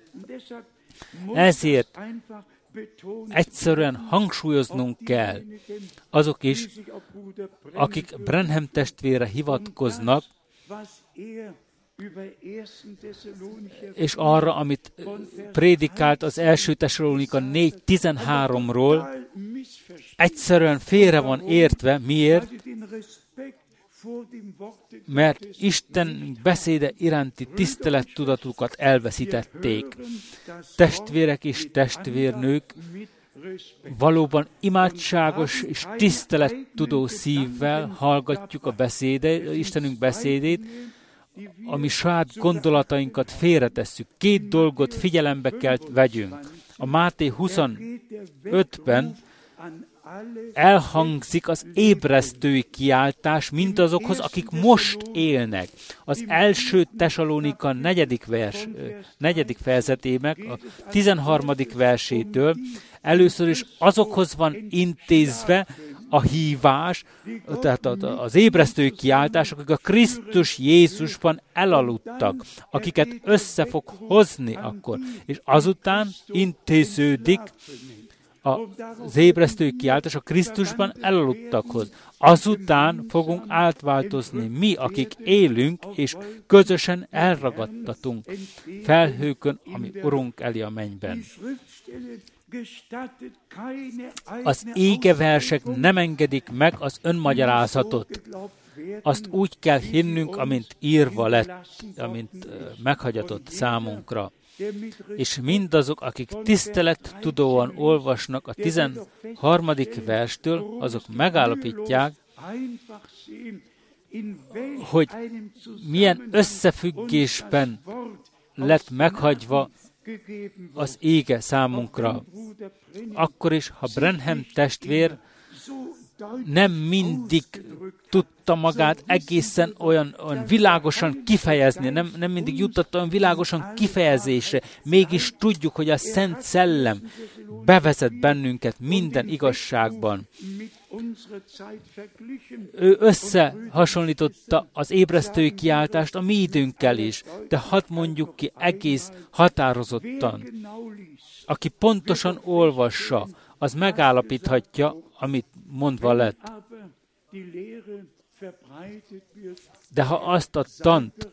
Ezért egyszerűen hangsúlyoznunk kell azok is, akik Branham testvére hivatkoznak, és arra, amit prédikált az 1. Tesszalonika 4:13-ról, egyszerűen félre van értve. Miért? Mert Isten beszéde iránti tisztelettudatukat elveszítették. Testvérek és testvérnők, valóban imádságos és tisztelettudó szívvel hallgatjuk a Istenünk beszédét, ami saját gondolatainkat félretesszük. Két dolgot figyelembe kell vegyünk. A Máté 25-ben elhangzik az ébresztői kiáltás mindazokhoz, akik most élnek. Az 1. Tesszalonika 4. fejezetében, a 13. versétől először is azokhoz van intézve a hívás, tehát az ébresztői kiáltás, akik a Krisztus Jézusban elaludtak, akiket össze fog hozni akkor. És azután intéződik az ébresztői kiáltás a Krisztusban elaludtakhoz. Azután fogunk átváltozni mi, akik élünk, és közösen elragadtatunk felhőkön, ami Urunk elé a mennyben. Az égeversek nem engedik meg az önmagyarázatot. Azt úgy kell hinnünk, amint írva lett, amint meghagyatott számunkra. És mindazok, akik tisztelettudóan olvasnak a 13. verstől, azok megállapítják, hogy milyen összefüggésben lett meghagyva az ége számunkra. Akkor is, ha Branham testvér nem mindig tudta magát egészen olyan világosan kifejezni, nem mindig juttatta olyan világosan kifejezésre, mégis tudjuk, hogy a Szent Szellem bevezet bennünket minden igazságban. Ő összehasonlította az ébresztői kiáltást a mi időnkkel is, de hadd mondjuk ki egész határozottan. Aki pontosan olvassa, az megállapíthatja, amit mondva lett. De ha azt a tant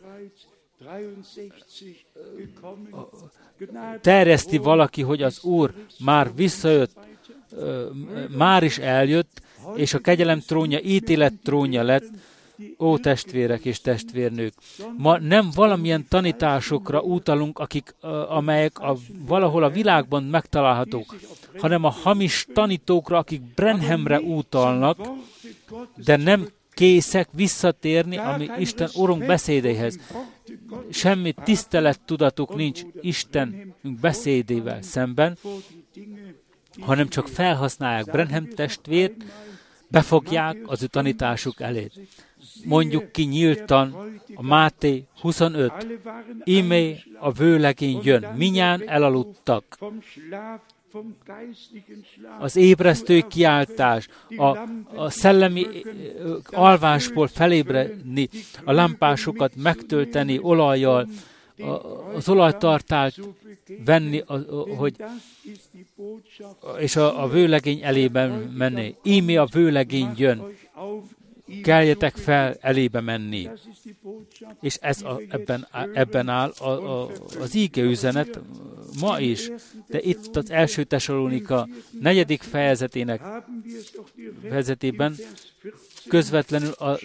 terjeszti valaki, hogy az Úr már visszajött, már is eljött, és a kegyelem trónja ítélet trónja lett, ó testvérek és testvérnők. Ma nem valamilyen tanításokra utalunk, amelyek valahol a világban megtalálhatók, hanem a hamis tanítókra, akik Branhamre utalnak, de nem készek visszatérni, ami Isten Urunk beszédéhez. Semmi tisztelettudatuk nincs Istenünk beszédével szemben, hanem csak felhasználják Branham testvért, befogják az ő tanításuk elé. Mondjuk ki nyíltan a Máté 25. Íme a vőlegény jön, minnyájan elaludtak. Az ébresztői kiáltás, a szellemi alvásból felébredni, a lámpásokat megtölteni olajjal, az olajtartált venni, és a vőlegény elében menni. Íme a vőlegény jön. keljetek fel elébe menni. És ez ebben áll az íge üzenet ma is. De itt az első Tesalónika 4. fejezetében közvetlenül a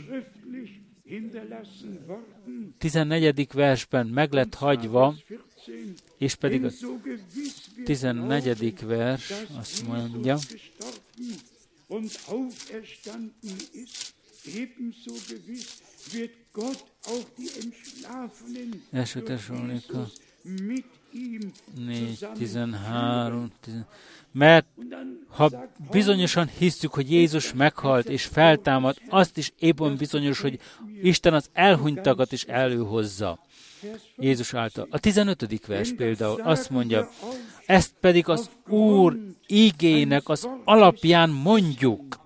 14. versben meg lett hagyva, és pedig a 14. vers azt mondja, első Tesalónika 4:13, mert ha bizonyosan hiszük, hogy Jézus meghalt és feltámad, azt is éppen bizonyos, hogy Isten az elhunytakat is előhozza Jézus által. A 15. vers például azt mondja, ezt pedig az Úr ígének az alapján mondjuk,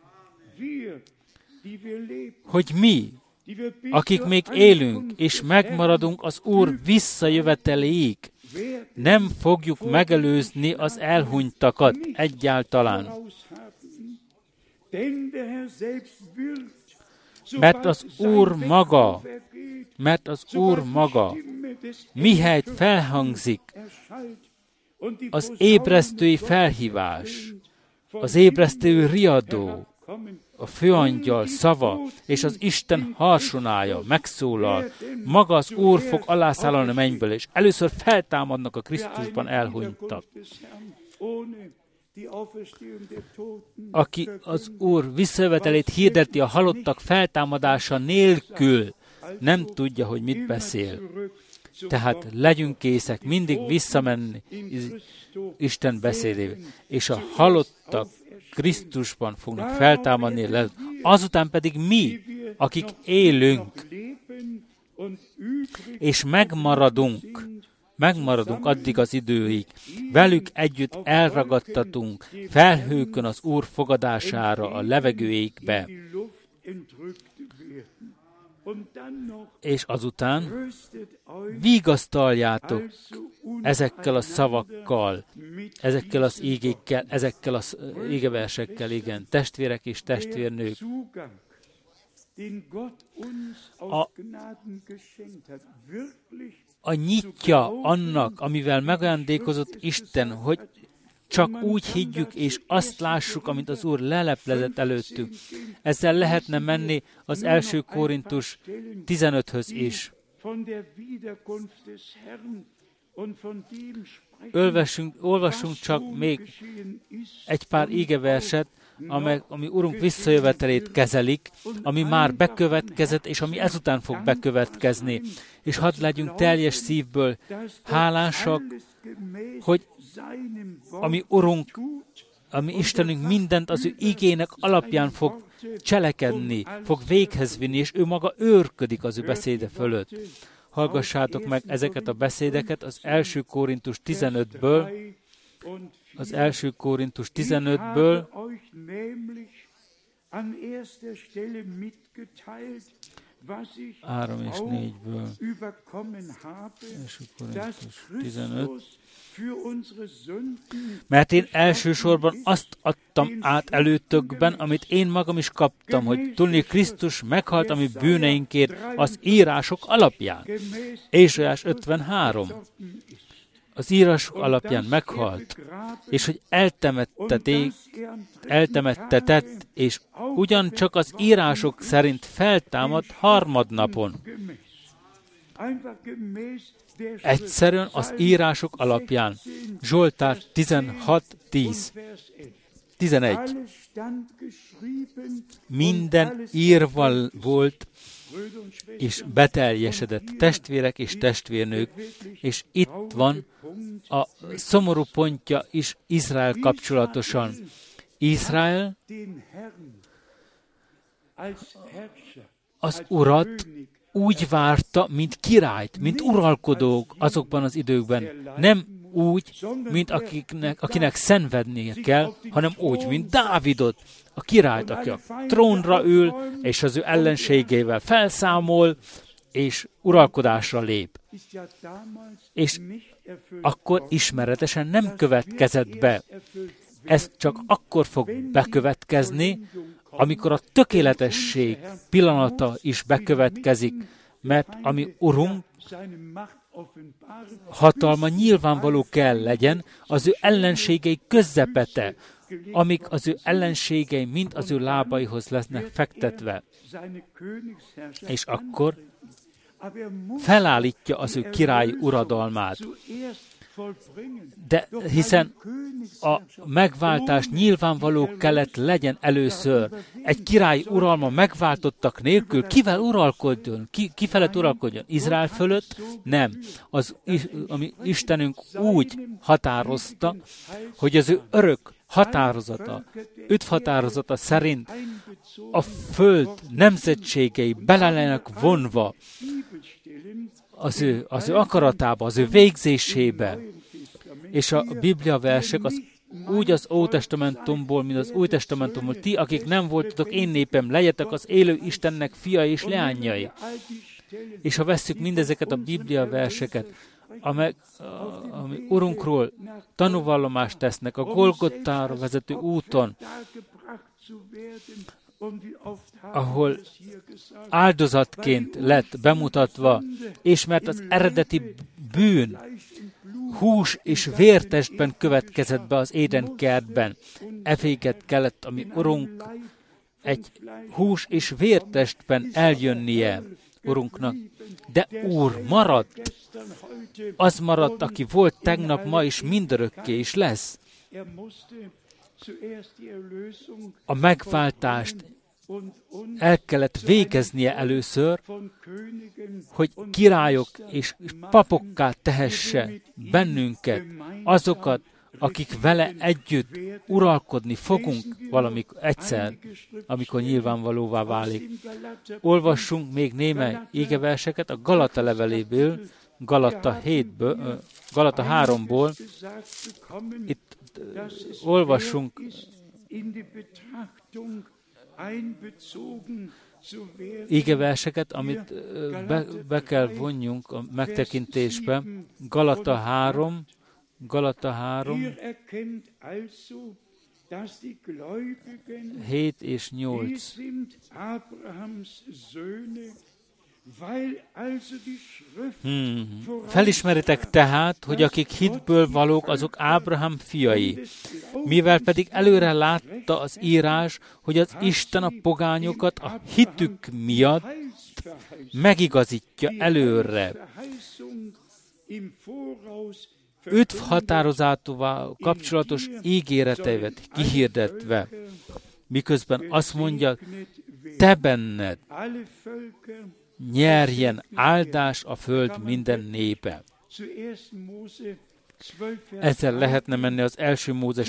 hogy mi, akik még élünk és megmaradunk az Úr visszajöveteléig, nem fogjuk megelőzni az elhunytakat egyáltalán. Mert az Úr maga, mihelyt felhangzik az ébresztői felhívás, az ébresztő riadó, a főangyal szava és az Isten harsonája megszólal, maga az Úr fog alászállni a mennyből, és először feltámadnak a Krisztusban elhunytak. Aki az Úr visszajövetelét hirdeti a halottak feltámadása nélkül, nem tudja, hogy mit beszél. Tehát legyünk készek mindig visszamenni Isten beszédébe, és a halottak Krisztusban fognak feltámadni, azután pedig mi, akik élünk, és megmaradunk addig az időig, velük együtt elragadtatunk felhőkön az Úr fogadására a levegőikbe. És azután vigasztaljátok ezekkel a szavakkal, ezekkel az ígékkel, ezekkel az ígeversekkel, igen, testvérek és testvérnők. A nyitja annak, amivel megajándékozott Isten, hogy csak úgy higgyük, és azt lássuk, amit az Úr leleplezett előttünk. Ezzel lehetne menni az első Korintus 15-höz is. Olvassunk csak még egy pár ígeverset, ami Urunk visszajövetelét kezelik, ami már bekövetkezett, és ami ezután fog bekövetkezni. És hadd legyünk teljes szívből hálásak, hogy ami Urunk, ami Istenünk mindent az ő igének alapján fog cselekedni, fog véghez vinni, és ő maga őrködik az ő beszéde fölött. Hallgassátok meg ezeket a beszédeket az első Korintus 15-ből, 3 és 4-ből. Első Korintus 15. Mert én elsősorban azt adtam át előtökben, amit én magam is kaptam, hogy tudni Krisztus meghalt a mi bűneinkért az írások alapján. Ézsaiás 53. Az írások alapján meghalt, és hogy eltemettetett, és ugyancsak az írások szerint feltámad harmadnapon. Egyszerűen az írások alapján. Zsoltár 16:10-11. Minden írva volt, és beteljesedett, testvérek és testvérnők, és itt van a szomorú pontja is Izrael kapcsolatosan. Izrael az Urat úgy várta, mint királyt, mint uralkodók azokban az időkben. Nem úgy, mint akinek szenvednie kell, hanem úgy, mint Dávidot, a királyt, aki a trónra ül, és az ő ellenségével felszámol, és uralkodásra lép. És akkor ismeretesen nem következett be. Ez csak akkor fog bekövetkezni, amikor a tökéletesség pillanata is bekövetkezik, mert ami Urunk hatalma nyilvánvaló kell legyen, az ő ellenségei közzepete, amik az ő ellenségei mind az ő lábaihoz lesznek fektetve. És akkor felállítja az ő királyi uradalmát. De hiszen a megváltás nyilvánvaló kellett legyen először. Egy király uralma megváltottak nélkül kivel uralkodjon? Ki felett uralkodjon? Izrael fölött? Nem. Ami Istenünk úgy határozta, hogy az ő örök határozata, üdvhatározata szerint a föld nemzetségei bele lennek vonva az ő akaratába, az ő végzésébe. És a Biblia versek úgy az Ótestamentumból, mint az Új Testamentumból, ti, akik nem voltatok én népem, legyetek az élő Istennek fiai és leányai. És ha vesszük mindezeket a Biblia verseket, ami Urunkról tanúvallomást tesznek a Golgottára vezető úton, ahol áldozatként lett bemutatva, és mert az eredeti bűn hús és vértestben következett be az Édenkertben, evéget kellett, ami Urunk egy hús és vértestben eljönnie Urunknak. De Úr maradt, az maradt, aki volt tegnap, ma és mindörökké is lesz. A megváltást el kellett végeznie először, hogy királyok és papokká tehesse bennünket, azokat, akik vele együtt uralkodni fogunk egyszer, amikor nyilvánvalóvá válik. Olvassunk még némely égeverseket a Galata leveléből, Galata 3-ból. Itt olvassunk égeverseket, amit be kell vonjunk a megtekintésbe. Galata 3, 7 és 8. Felismeritek tehát, hogy akik hitből valók, azok Ábrahám fiai. Mivel pedig előre látta az írás, hogy az Isten a pogányokat a hitük miatt megigazítja előre. Üdvhatározatúval kapcsolatos ígéreteivet kihirdetve, miközben azt mondja, te benned nyerjen áldás a föld minden népe. Ezzel lehetne menni az 1. Mózes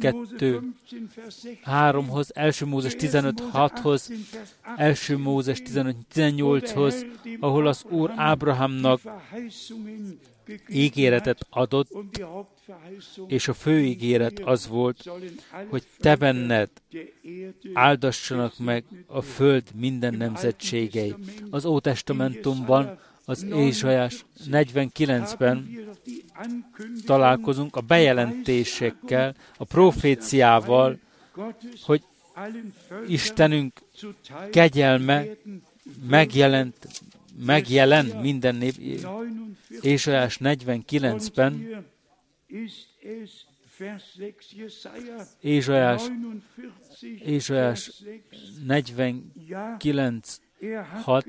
12:3-hoz, 1. Mózes 15:6-hoz, 1. Mózes 15:18-hoz, ahol az Úr Ábrahámnak ígéretet adott, és a fő ígéret az volt, hogy te benned áldassanak meg a föld minden nemzetségei. Az Ótestamentumban, az Ézsaiás 49-ben találkozunk a bejelentésekkel, a proféciával, hogy Istenünk kegyelme megjelen minden nép. Ézsaiás 49-ben, Ézsaiás 49:6.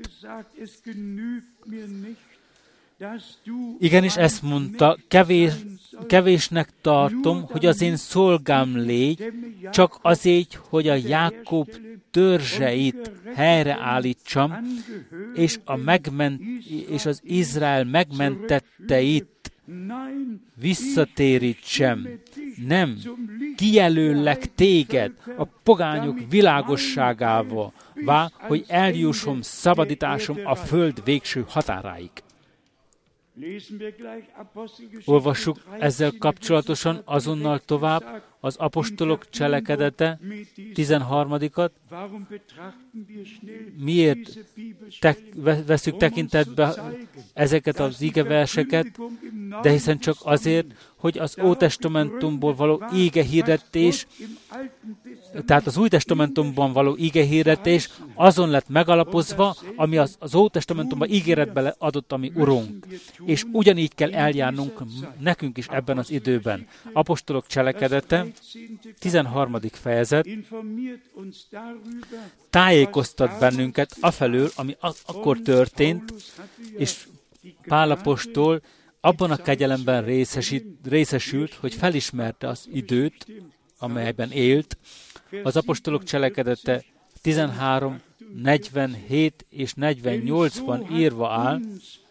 Igenis ezt mondta, kevésnek tartom, hogy az én szolgám légy, csak azért, hogy a Jákob törzseit helyreállítsam, és az Izrael megmentetteit visszatérítsem. Nem, kijelöllek téged a pogányok világosságával, hogy eljussom szabadításom a föld végső határáig. Olvassuk ezzel kapcsolatosan azonnal tovább az apostolok cselekedete 13-at. Miért veszük tekintetbe ezeket az ígeverseket? De hiszen csak azért, hogy az Ótestamentumból való ígehirdetés tehát az Új Testamentumban való igehirdetés azon lett megalapozva, ami az Ót Testamentumban ígéretbe adott a mi Urunk. És ugyanígy kell eljárnunk nekünk is ebben az időben. Apostolok cselekedete, 13. fejezet, tájékoztat bennünket afelől, ami akkor történt, és Pál apostol abban a kegyelemben részesült, hogy felismerte az időt, amelyben élt. Az apostolok cselekedete 13, 47 és 48-ban írva áll,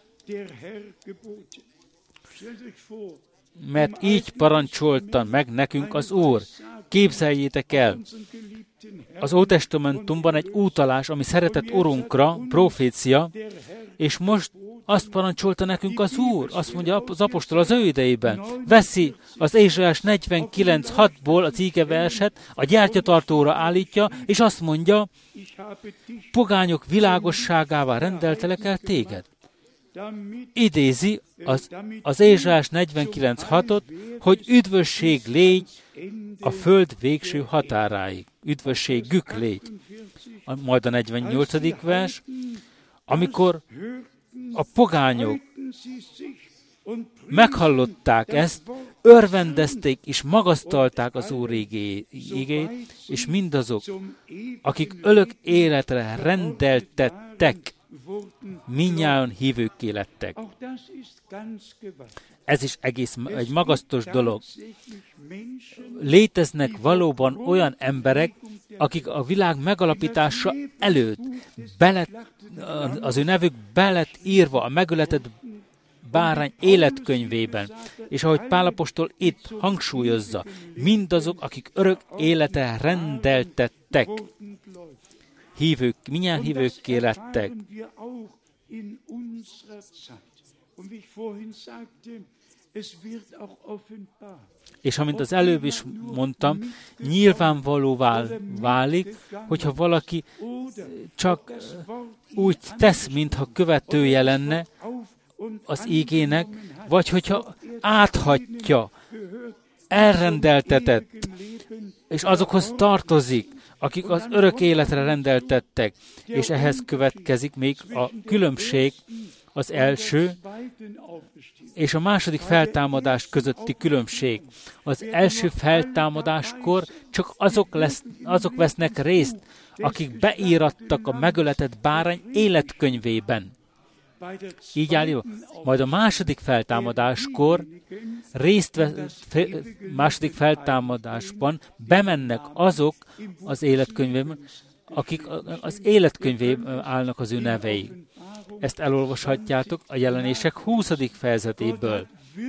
mert így parancsolta meg nekünk az Úr. Képzeljétek el, az Ótestamentumban egy utalás, ami szeretett Urunkra, profécia, és most azt parancsolta nekünk az Úr, azt mondja az apostol az ő idejében. Veszi az Ézsaiás 49:6-ból az ígeverset, a gyertyatartóra állítja, és azt mondja, pogányok világosságává rendeltelek el téged. Idézi az Ézsaiás 49:6-ot, hogy üdvösség légy a föld végső határáig. Üdvösségük légy. Majd a 48. vers, amikor a pogányok meghallották ezt, örvendezték és magasztalták az Úr igét, és mindazok, akik örök életre rendeltettek, mindnyájan hívőkké lettek. Ez is egész egy magasztos dolog. Léteznek valóban olyan emberek, akik a világ megalapítása előtt az ő nevük be lett írva a megöletett bárány életkönyvében. És ahogy Pál apostol itt hangsúlyozza, mindazok, akik örök életre rendeltettek, hívők, mindjárt hívőkké lettek. És amint az előbb is mondtam, nyilvánvalóvá válik, hogyha valaki csak úgy tesz, mintha követője lenne az igének, vagy hogyha áthatja, elrendeltetett, és azokhoz tartozik, akik az örök életre rendeltettek, és ehhez következik még a különbség az első és a második feltámadás közötti különbség. Az első feltámadáskor csak azok vesznek részt, akik beírattak a megöletett bárány életkönyvében. Így áll, majd a második feltámadáskor második feltámadásban bemennek azok az életkönyvében, akik az életkönyvében állnak az ő nevei. Ezt elolvashatjátok a Jelenések 20. fejezetéből.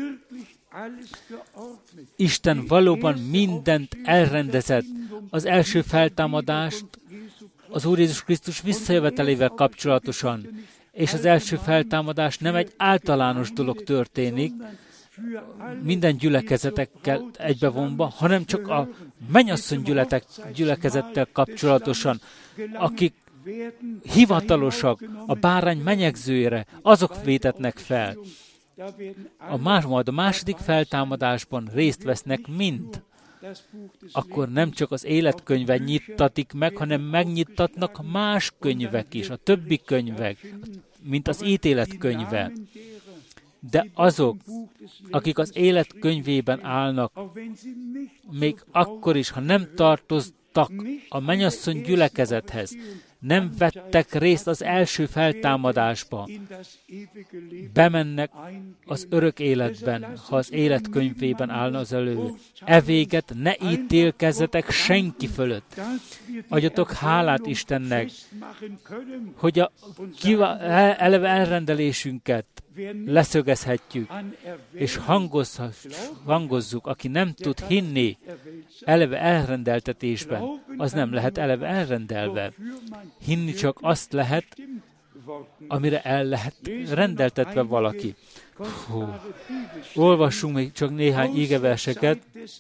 Isten valóban mindent elrendezett, az első feltámadást az Úr Jézus Krisztus visszajövetelével kapcsolatosan, és az első feltámadás nem egy általános dolog történik, minden gyülekezetekkel egybevonva, hanem csak a mennyasszony gyülekezettel kapcsolatosan, akik hivatalosak a bárány menyegzőjére, azok vétetnek fel. Majd a második feltámadásban részt vesznek mind. Akkor nem csak az életkönyve nyittatik meg, hanem megnyittatnak más könyvek is, a többi könyvek, mint az ítéletkönyve. De azok, akik az életkönyvében állnak, még akkor is, ha nem tartoztak a mennyasszony gyülekezethez, nem vettek részt az első feltámadásba, bemennek az örök életben, ha az életkönyvében állna az elő. E véget ne ítélkezzetek senki fölött. Adjatok hálát Istennek, hogy a eleve elrendelésünket leszögezhetjük, és hangozzuk, aki nem tud hinni eleve elrendeltetésben, az nem lehet eleve elrendelve. Hinni csak azt lehet, amire el lehet rendeltetve valaki. Olvassunk még csak néhány ígeverseket.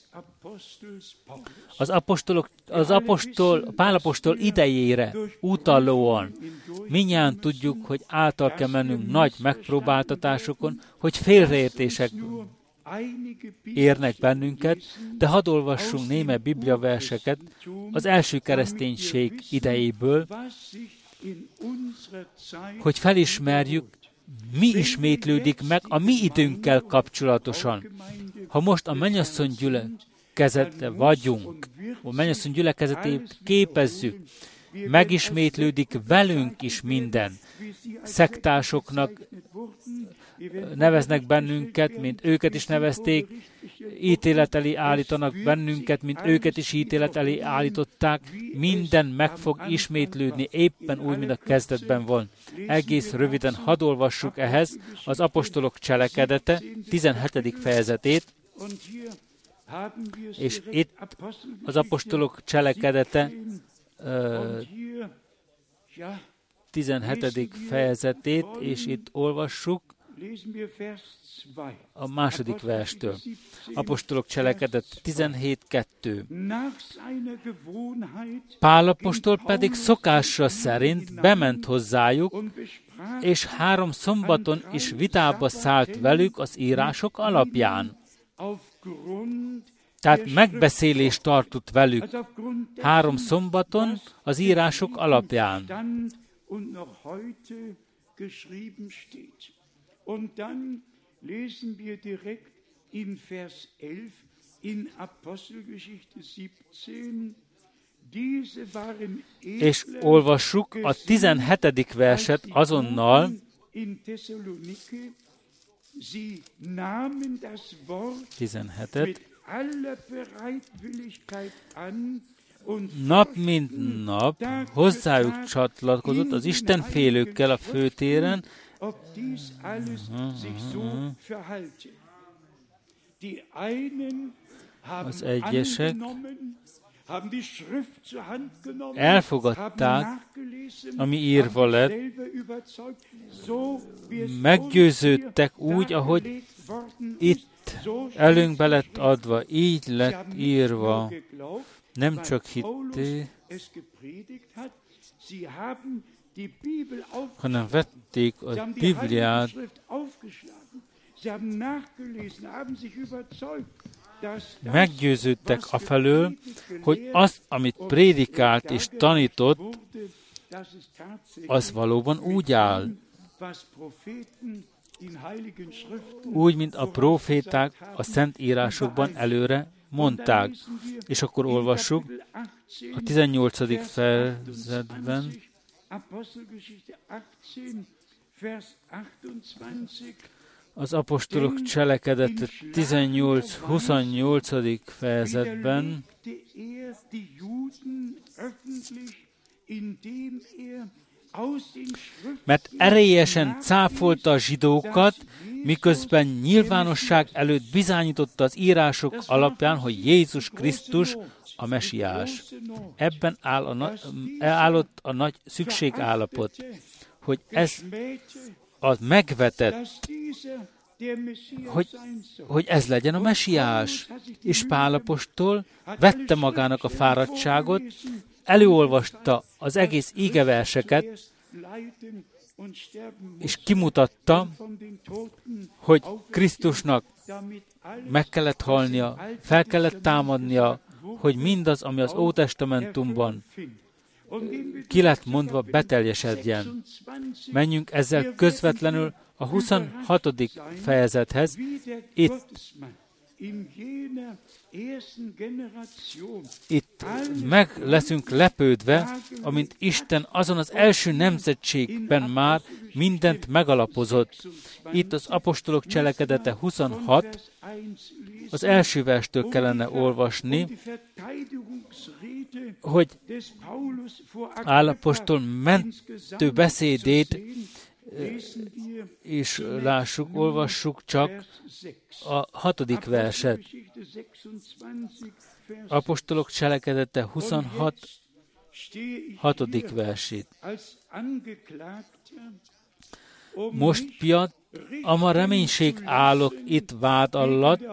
Pál apostol idejére utalóan mindnyájan tudjuk, hogy által kell mennünk nagy megpróbáltatásokon, hogy félreértések érnek bennünket, de hadd olvassunk némely bibliaverseket az első kereszténység idejéből, hogy felismerjük, mi ismétlődik meg a mi időnkkel kapcsolatosan. Ha most a mennyasszony gyülekezete vagyunk, a mennyasszony gyülekezetét képezzük, megismétlődik velünk is minden. Szektásoknak neveznek bennünket, mint őket is nevezték, ítélet elé állítanak bennünket, mint őket is ítélet elé állították. Minden meg fog ismétlődni éppen úgy, mint a kezdetben van. Egész röviden hadd olvassuk ehhez az apostolok cselekedete 17. fejezetét, és itt az apostolok cselekedete 17. fejezetét, és itt olvassuk a második verstől. Apostolok cselekedet 17.2. Pál apostol pedig szokása szerint bement hozzájuk, és 3 szombaton is vitába szállt velük az írások alapján. Tehát megbeszélést tartott velük 3 szombaton az írások alapján. Und dann lesen wir direkt in Vers 11 in Apostelgeschichte 17. Diese waren és olvassuk a 17. verset azonnal. In Thessalonike, sie nahmen das Wort 17. mit aller Bereitwilligkeit an. Nap mint nap hozzájuk csatlakozott az istenfélőkkel a főtéren, ob dies alles sich so verhalte. Die einen haben angenommen, haben die Schrift zur Hand genommen, elfogadták, ami írva lett, meggyőződtek úgy, ahogy itt előnkbe lett adva, így lett írva. Nem csak hitték, hanem vették a Bibliát, meggyőződtek afelől, hogy azt, amit prédikált és tanított, az valóban úgy áll. Úgy, mint a próféták a Szent Írásokban előre mondták. És akkor olvassuk a 18. fejezetben, az apostolok cselekedete 18-28. fejezetben, mert erélyesen cáfolta a zsidókat, miközben nyilvánosság előtt bizonyította az írások alapján, hogy Jézus Krisztus a Mesiás. Ebben állott a nagy szükségállapot, hogy ez az megvetett, hogy ez legyen a Mesiás. És Pál apostol vette magának a fáradtságot, előolvasta az egész ígeverseket, és kimutatta, hogy Krisztusnak meg kellett halnia, fel kellett támadnia, hogy mindaz, ami az Ótestamentumban ki lett mondva, beteljesedjen. Menjünk ezzel közvetlenül a 26. fejezethez. Itt meg leszünk lepődve, amint Isten azon az első nemzetségben már mindent megalapozott. Itt az apostolok cselekedete 26, az első verstől kellene olvasni, hogy Pál apostol mentő beszédét és lássuk, olvassuk csak a 6. verset. Apostolok cselekedete 26, 6. versét. Most piat, ama reménység állok itt vád alatt,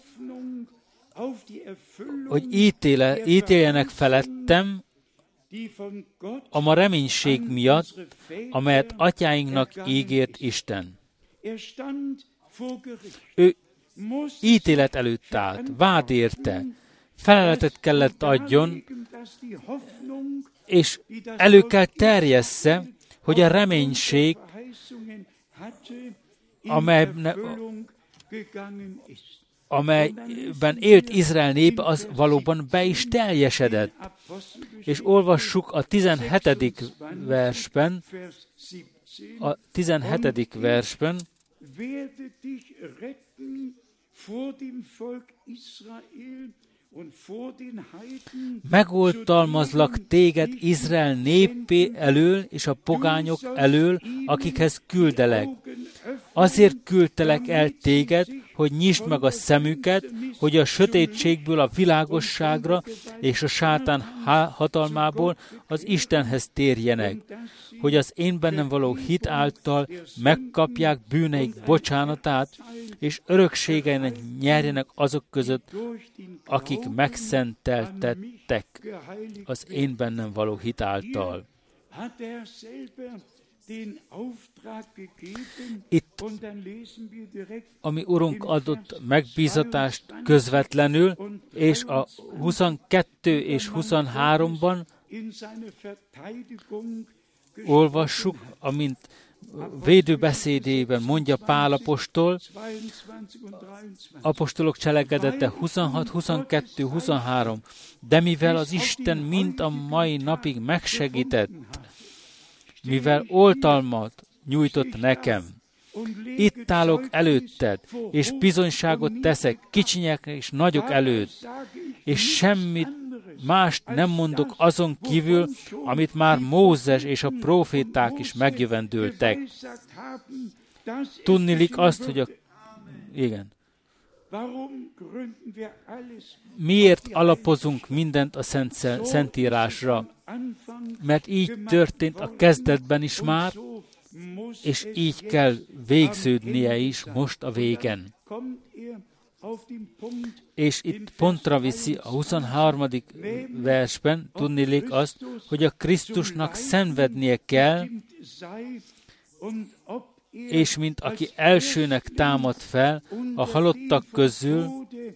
hogy ítéljenek felettem, ama reménység miatt, amelyet atyáinknak ígért Isten. Ő ítélet előtt állt, vád érte, feleletet kellett adjon, és elő kell terjessze, hogy a reménység, amelyben élt Izrael népe, az valóban be is teljesedett. És olvassuk a 17. versben, megoltalmazlak téged Izrael népé elől és a pogányok elől, akikhez küldelek. Azért küldtelek el téged, hogy nyisd meg a szemüket, hogy a sötétségből a világosságra és a sátán hatalmából az Istenhez térjenek, hogy az én bennem való hit által megkapják bűneik bocsánatát, és örökségeinek nyerjenek azok között, akik megszenteltettek az én bennem való hit által. Itt a mi Urunk adott megbízatást közvetlenül, és a 22 és 23-ban olvassuk, amint védőbeszédében mondja Pál apostol, apostolok cselekedete 26, 22, 23, de mivel az Isten mind a mai napig megsegített, mivel oltalmat nyújtott nekem, itt állok előtted, és bizonyságot teszek kicsinyek és nagyok előtt, és semmit mást nem mondok azon kívül, amit már Mózes és a próféták is megjövendőltek. Tudniillik azt, hogy igen. Miért alapozunk mindent a Szentírásra? Mert így történt a kezdetben is már, és így kell végződnie is most a végen. És itt pontra viszi a 23. versben, tudniillik azt, hogy a Krisztusnak szenvednie kell, és mint aki elsőnek támad fel a halottak közül,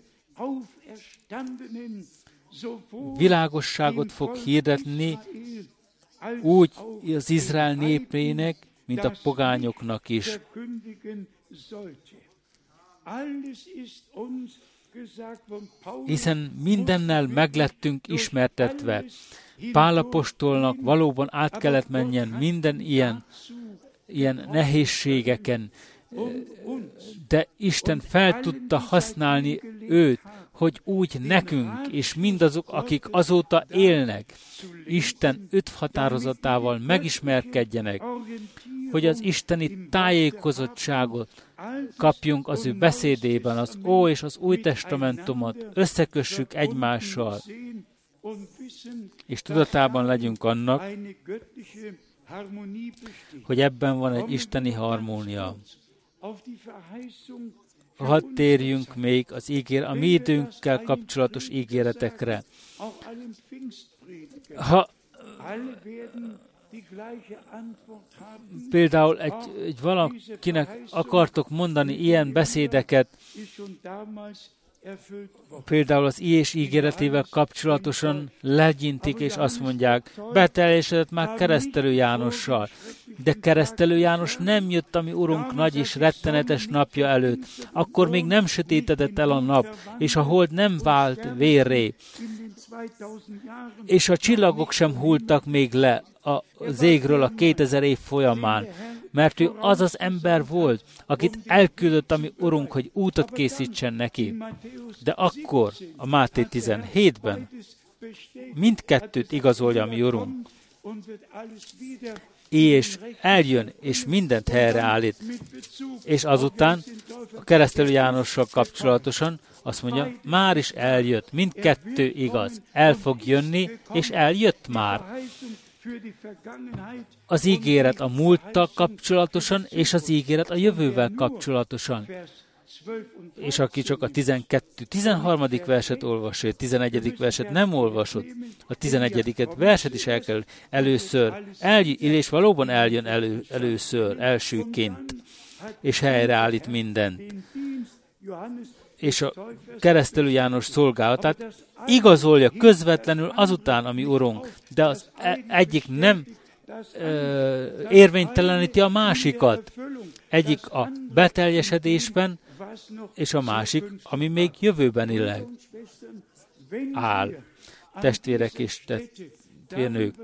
világosságot fog hirdetni úgy az Izrael népének, mint a pogányoknak is. Hiszen mindennel meglettünk ismertetve. Pál apostolnak valóban át kellett menjen minden ilyen nehézségeken, de Isten fel tudta használni őt, hogy úgy nekünk, és mindazok, akik azóta élnek, Isten öt határozatával megismerkedjenek, hogy az isteni tájékozottságot kapjunk az ő beszédében, az Ó és az Új Testamentumot összekössük egymással, és tudatában legyünk annak, hogy ebben van egy isteni harmónia. Hadd térjünk még a mi időnkkel kapcsolatos ígéretekre. Ha például egy valakinek akartok mondani ilyen beszédeket, például az Ilyes ígéretével kapcsolatosan legyintik, és azt mondják, beteljesedett már Keresztelő Jánossal. De Keresztelő János nem jött a mi Urunk nagy és rettenetes napja előtt. Akkor még nem sötétedett el a nap, és a hold nem vált vérré. És a csillagok sem hulltak még le az égről a 2000 év folyamán, mert ő az az ember volt, akit elküldött a mi Urunk, hogy útot készítsen neki. De akkor, a Máté 17-ben, mindkettőt igazolja a mi Urunk. És eljön, és mindent helyreállít. És azután a Keresztelő Jánossal kapcsolatosan azt mondja, már is eljött, mindkettő igaz. El fog jönni, és eljött már. Az ígéret a múlttal kapcsolatosan, és az ígéret a jövővel kapcsolatosan. És aki csak a 13. verset olvasja, a 11. verset nem olvasott, a 11. verset is el kell először, és valóban eljön először, elsőként, és helyreállít mindent. és a Keresztelő János szolgálatát igazolja közvetlenül azután, ami Urunk, de az egyik nem érvényteleníti a másikat. Egyik a beteljesedésben, és a másik, ami még jövőbenileg áll. Testvérek és testvérnők.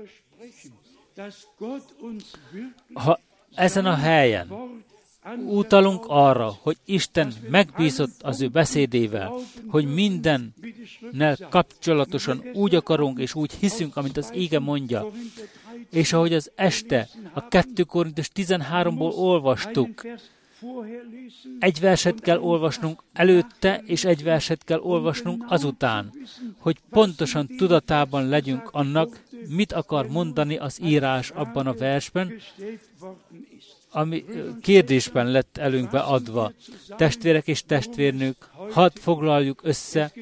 Ha ezen a helyen utalunk arra, hogy Isten megbízott az ő beszédével, hogy mindennel kapcsolatosan úgy akarunk és úgy hiszünk, amit az íge mondja, és ahogy az este a 2 Korintus 13-ból olvastuk, egy verset kell olvasnunk előtte, és egy verset kell olvasnunk azután, hogy pontosan tudatában legyünk annak, mit akar mondani az írás abban a versben, ami kérdésben lett előnkbe adva. Testvérek és testvérnők, hadd foglaljuk össze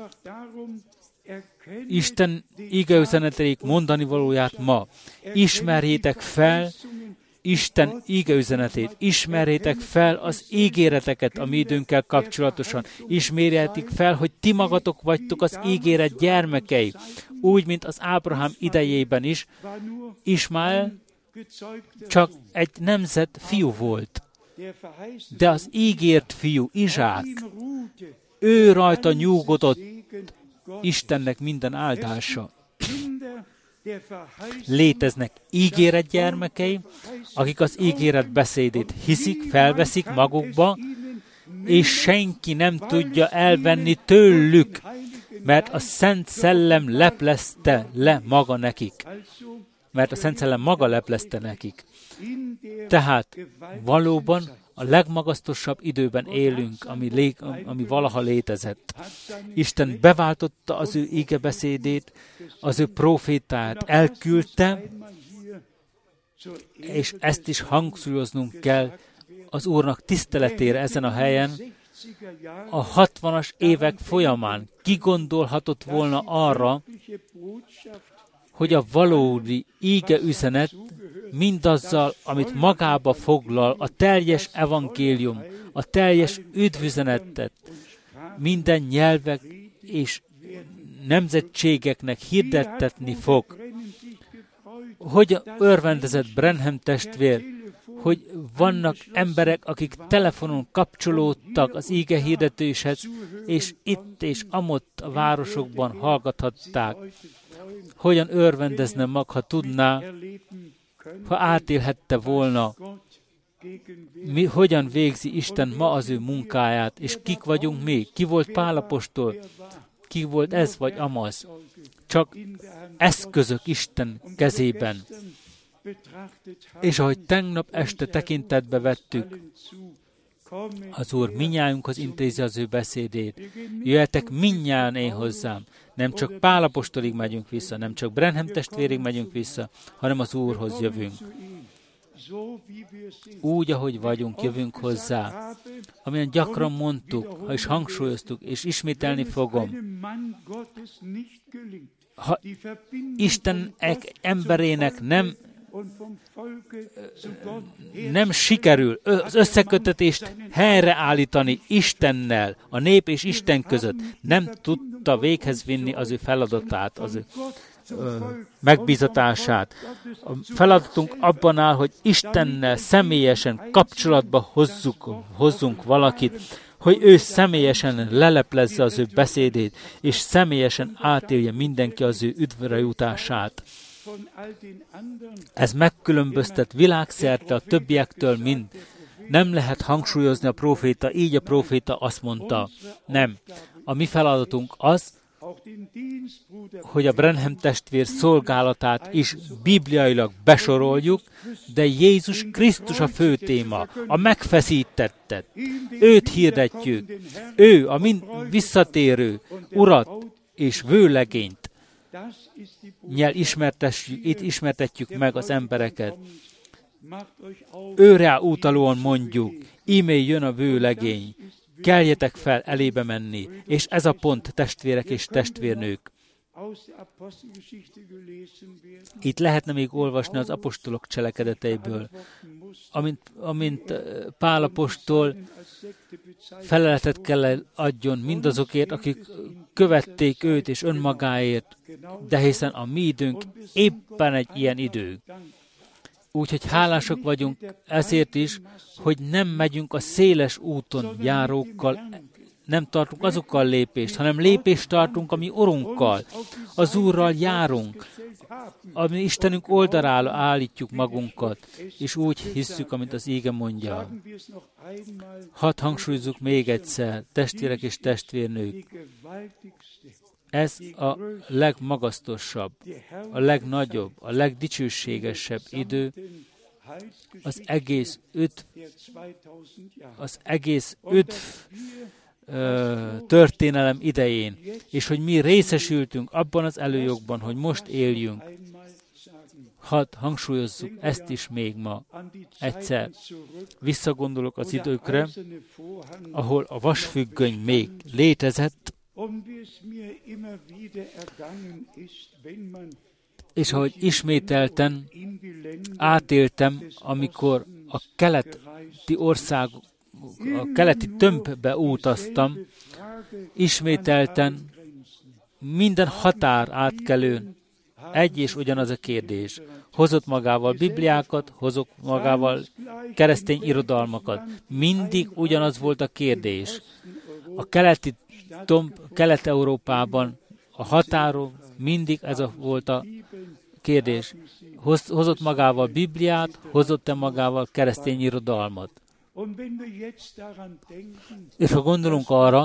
Isten igeüzeneteik mondani valóját ma. Ismerjétek fel Isten igeüzenetét, ismerjétek fel az ígéreteket a mi időnkkel kapcsolatosan. Ismerjétek fel, hogy ti magatok vagytok az ígéret gyermekei, úgy, mint az Ábrahám idejében is. Ismael csak egy nemzet fiú volt, de az ígért fiú, Izsák, ő rajta nyugodott Istennek minden áldása. Léteznek ígéret gyermekei, akik az ígéret beszédét hiszik, felveszik magukba, és senki nem tudja elvenni tőlük, mert a Szent Szellem leplezte le maga nekik. Mert a Szent Szellem maga leplezte nekik. Tehát valóban a legmagasztosabb időben élünk, ami valaha létezett. Isten beváltotta az ő ígebeszédét, az ő profétát elküldte, és ezt is hangsúlyoznunk kell az Úrnak tiszteletére ezen a helyen. A 60-as évek folyamán ki gondolhatott volna arra, hogy a valódi ígeüzenet mindazzal, amit magába foglal, a teljes evangélium, a teljes üdvüzenetet minden nyelvek és nemzetségeknek hirdettetni fog. Hogy örvendezett Branham testvér, hogy vannak emberek, akik telefonon kapcsolódtak az íge hirdetéshez, és itt és amott a városokban hallgathatták. Hogyan örvendezne mag, ha tudná, ha átélhette volna, hogyan végzi Isten ma az ő munkáját, és kik vagyunk mi? Ki volt Pál apostol? Ki volt ez vagy amaz? Csak eszközök Isten kezében. És ahogy tegnap este tekintetbe vettük, az Úr minnyájunkhoz intézi az ő beszédét. Jöjjetek minnyájan én hozzám. Nem csak Pál apostolig megyünk vissza, nem csak Branham testvérig megyünk vissza, hanem az Úrhoz jövünk. Úgy, ahogy vagyunk, jövünk hozzá. Amilyen gyakran mondtuk, ha is hangsúlyoztuk, és ismételni fogom. Ha Isten emberének nem sikerül az összekötetést helyreállítani Istennel, a nép és Isten között, nem tudta véghez vinni az ő feladatát, az ő megbízatását. A feladatunk abban áll, hogy Istennel személyesen kapcsolatba hozzunk valakit, hogy ő személyesen leleplezze az ő beszédét, és személyesen átélje mindenki az ő üdvre jutását. Ez megkülönböztet világszerte a többiektől mind. Nem lehet hangsúlyozni a próféta, így a próféta azt mondta. Nem. A mi feladatunk az, hogy a Branham testvér szolgálatát is bibliailag besoroljuk, de Jézus Krisztus a fő téma, a megfeszítettet. Őt hirdetjük. Ő a visszatérő Urat és vőlegényt. Itt ismertetjük meg az embereket. Őre utalóan mondjuk, íme jön a vőlegény, keljetek fel elébe menni, és ez a pont, testvérek és testvérnők. Itt lehetne még olvasni az apostolok cselekedeteiből, amint Pál apostol feleletet kell adjon mindazokért, akik követték őt és önmagáért, de hiszen a mi időnk éppen egy ilyen idő. Úgyhogy hálások vagyunk ezért is, hogy nem megyünk a széles úton járókkal, nem tartunk azokkal lépést, hanem lépést tartunk a mi Urunkkal, az Úrral járunk, a mi Istenünk oldalára állítjuk magunkat, és úgy hisszük, amit az íge mondja. Hadd hangsúlyozzuk még egyszer, testvérek és testvérnők, ez a legmagasztosabb, a legnagyobb, a legdicsőségesebb idő az egész öt történelem idején, és hogy mi részesültünk abban az előjogban, hogy most éljünk. Hadd hangsúlyozzuk ezt is még ma egyszer. Visszagondolok az időkre, ahol a vasfüggöny még létezett, és ahogy ismételten átéltem, amikor a keleti tömbbe utaztam, ismételten minden határ átkelőn egy és ugyanaz a kérdés. Hozott magával Bibliákat, hozott magával keresztény irodalmakat. Mindig ugyanaz volt a kérdés. A keleti tomb Kelet-Európában, a határon mindig ez volt a kérdés. Hozott magával Bibliát, hozott-e magával keresztény irodalmat? És ha gondolunk arra,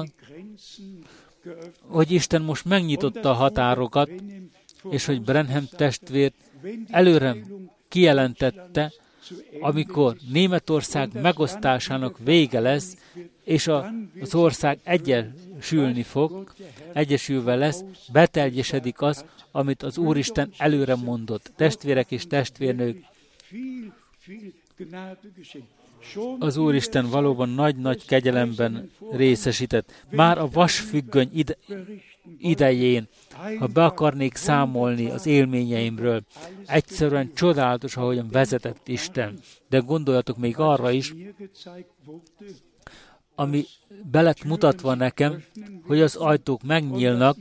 hogy Isten most megnyitotta a határokat, és hogy Branham testvér előre kijelentette, amikor Németország megosztásának vége lesz, és az ország egyesülve lesz, beteljesedik az, amit az Úristen előre mondott. Testvérek és testvérnők, az Úristen valóban nagy-nagy kegyelemben részesített. Már a vasfüggöny idején, ha be akarnék számolni az élményeimről, egyszerűen csodálatos, ahogyan vezetett Isten. De gondoljatok még arra is, ami be lett mutatva nekem, hogy az ajtók megnyílnak,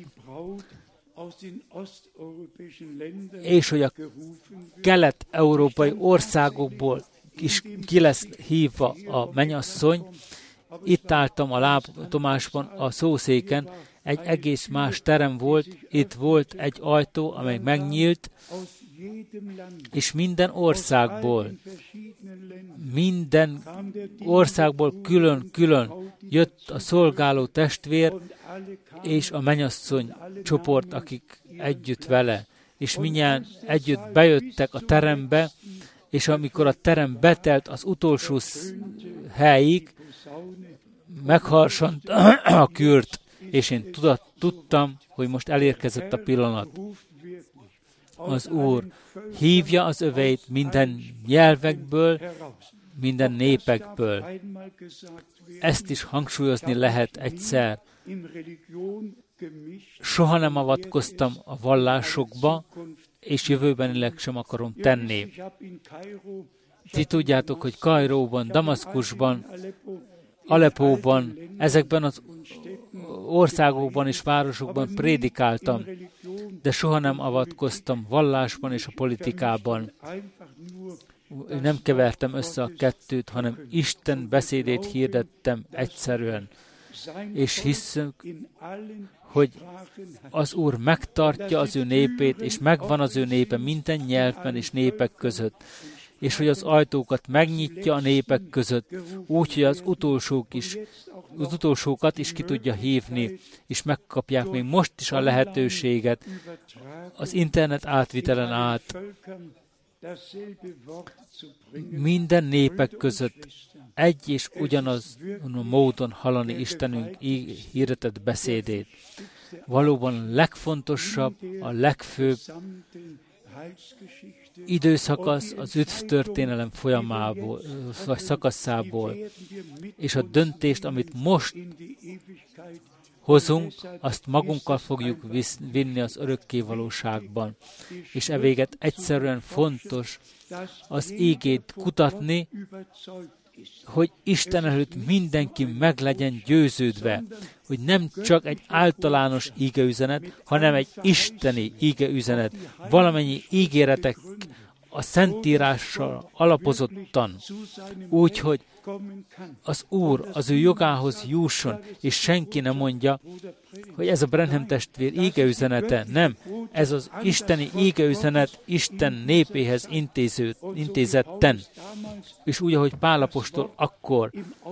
és hogy a kelet-európai országokból is ki lesz hívva a mennyasszony. Itt álltam a látomásban, a szószéken, egy egész más terem volt, itt volt egy ajtó, amely megnyílt, és minden országból külön-külön jött a szolgáló testvér, és a mennyasszony csoport, akik együtt vele, és mindjárt együtt bejöttek a terembe, és amikor a terem betelt az utolsó helyig, megharsant a kürt, és én tudtam, hogy most elérkezett a pillanat. Az Úr hívja az öveit minden nyelvekből, minden népekből. Ezt is hangsúlyozni lehet egyszer. Soha nem avatkoztam a vallásokba, és jövőbenileg sem akarom tenni. Ti tudjátok, hogy Kairóban, Damaszkusban, Aleppóban, ezekben az országokban és városokban prédikáltam, de soha nem avatkoztam vallásban és a politikában. Nem kevertem össze a kettőt, hanem Isten beszédét hirdettem egyszerűen. És hiszünk, hogy az Úr megtartja az ő népét, és megvan az ő népe minden nyelvben és népek között, és hogy az ajtókat megnyitja a népek között, úgy, hogy az utolsókat is ki tudja hívni, és megkapják még most is a lehetőséget az internet átvitelen át minden népek között egy és ugyanaz módon hallani Istenünk hirdetett beszédét. Valóban legfontosabb, a legfőbb időszakasz az üdvtörténelem folyamából, vagy szakaszából, és a döntést, amit most hozunk, azt magunkkal fogjuk vinni az örökkévalóságban. És evéget egyszerűen fontos az ígét kutatni, hogy Isten előtt mindenki meg legyen győződve, hogy nem csak egy általános ígeüzenet, hanem egy isteni ígeüzenet. Valamennyi ígéretek a Szentírással alapozottan, úgyhogy az Úr az ő jogához jusson, és senki nem mondja, hogy ez a Branham testvér ígeüzenete. Nem, ez az isteni ígeüzenet Isten népéhez intézetten. És úgy, ahogy Pál apostol akkor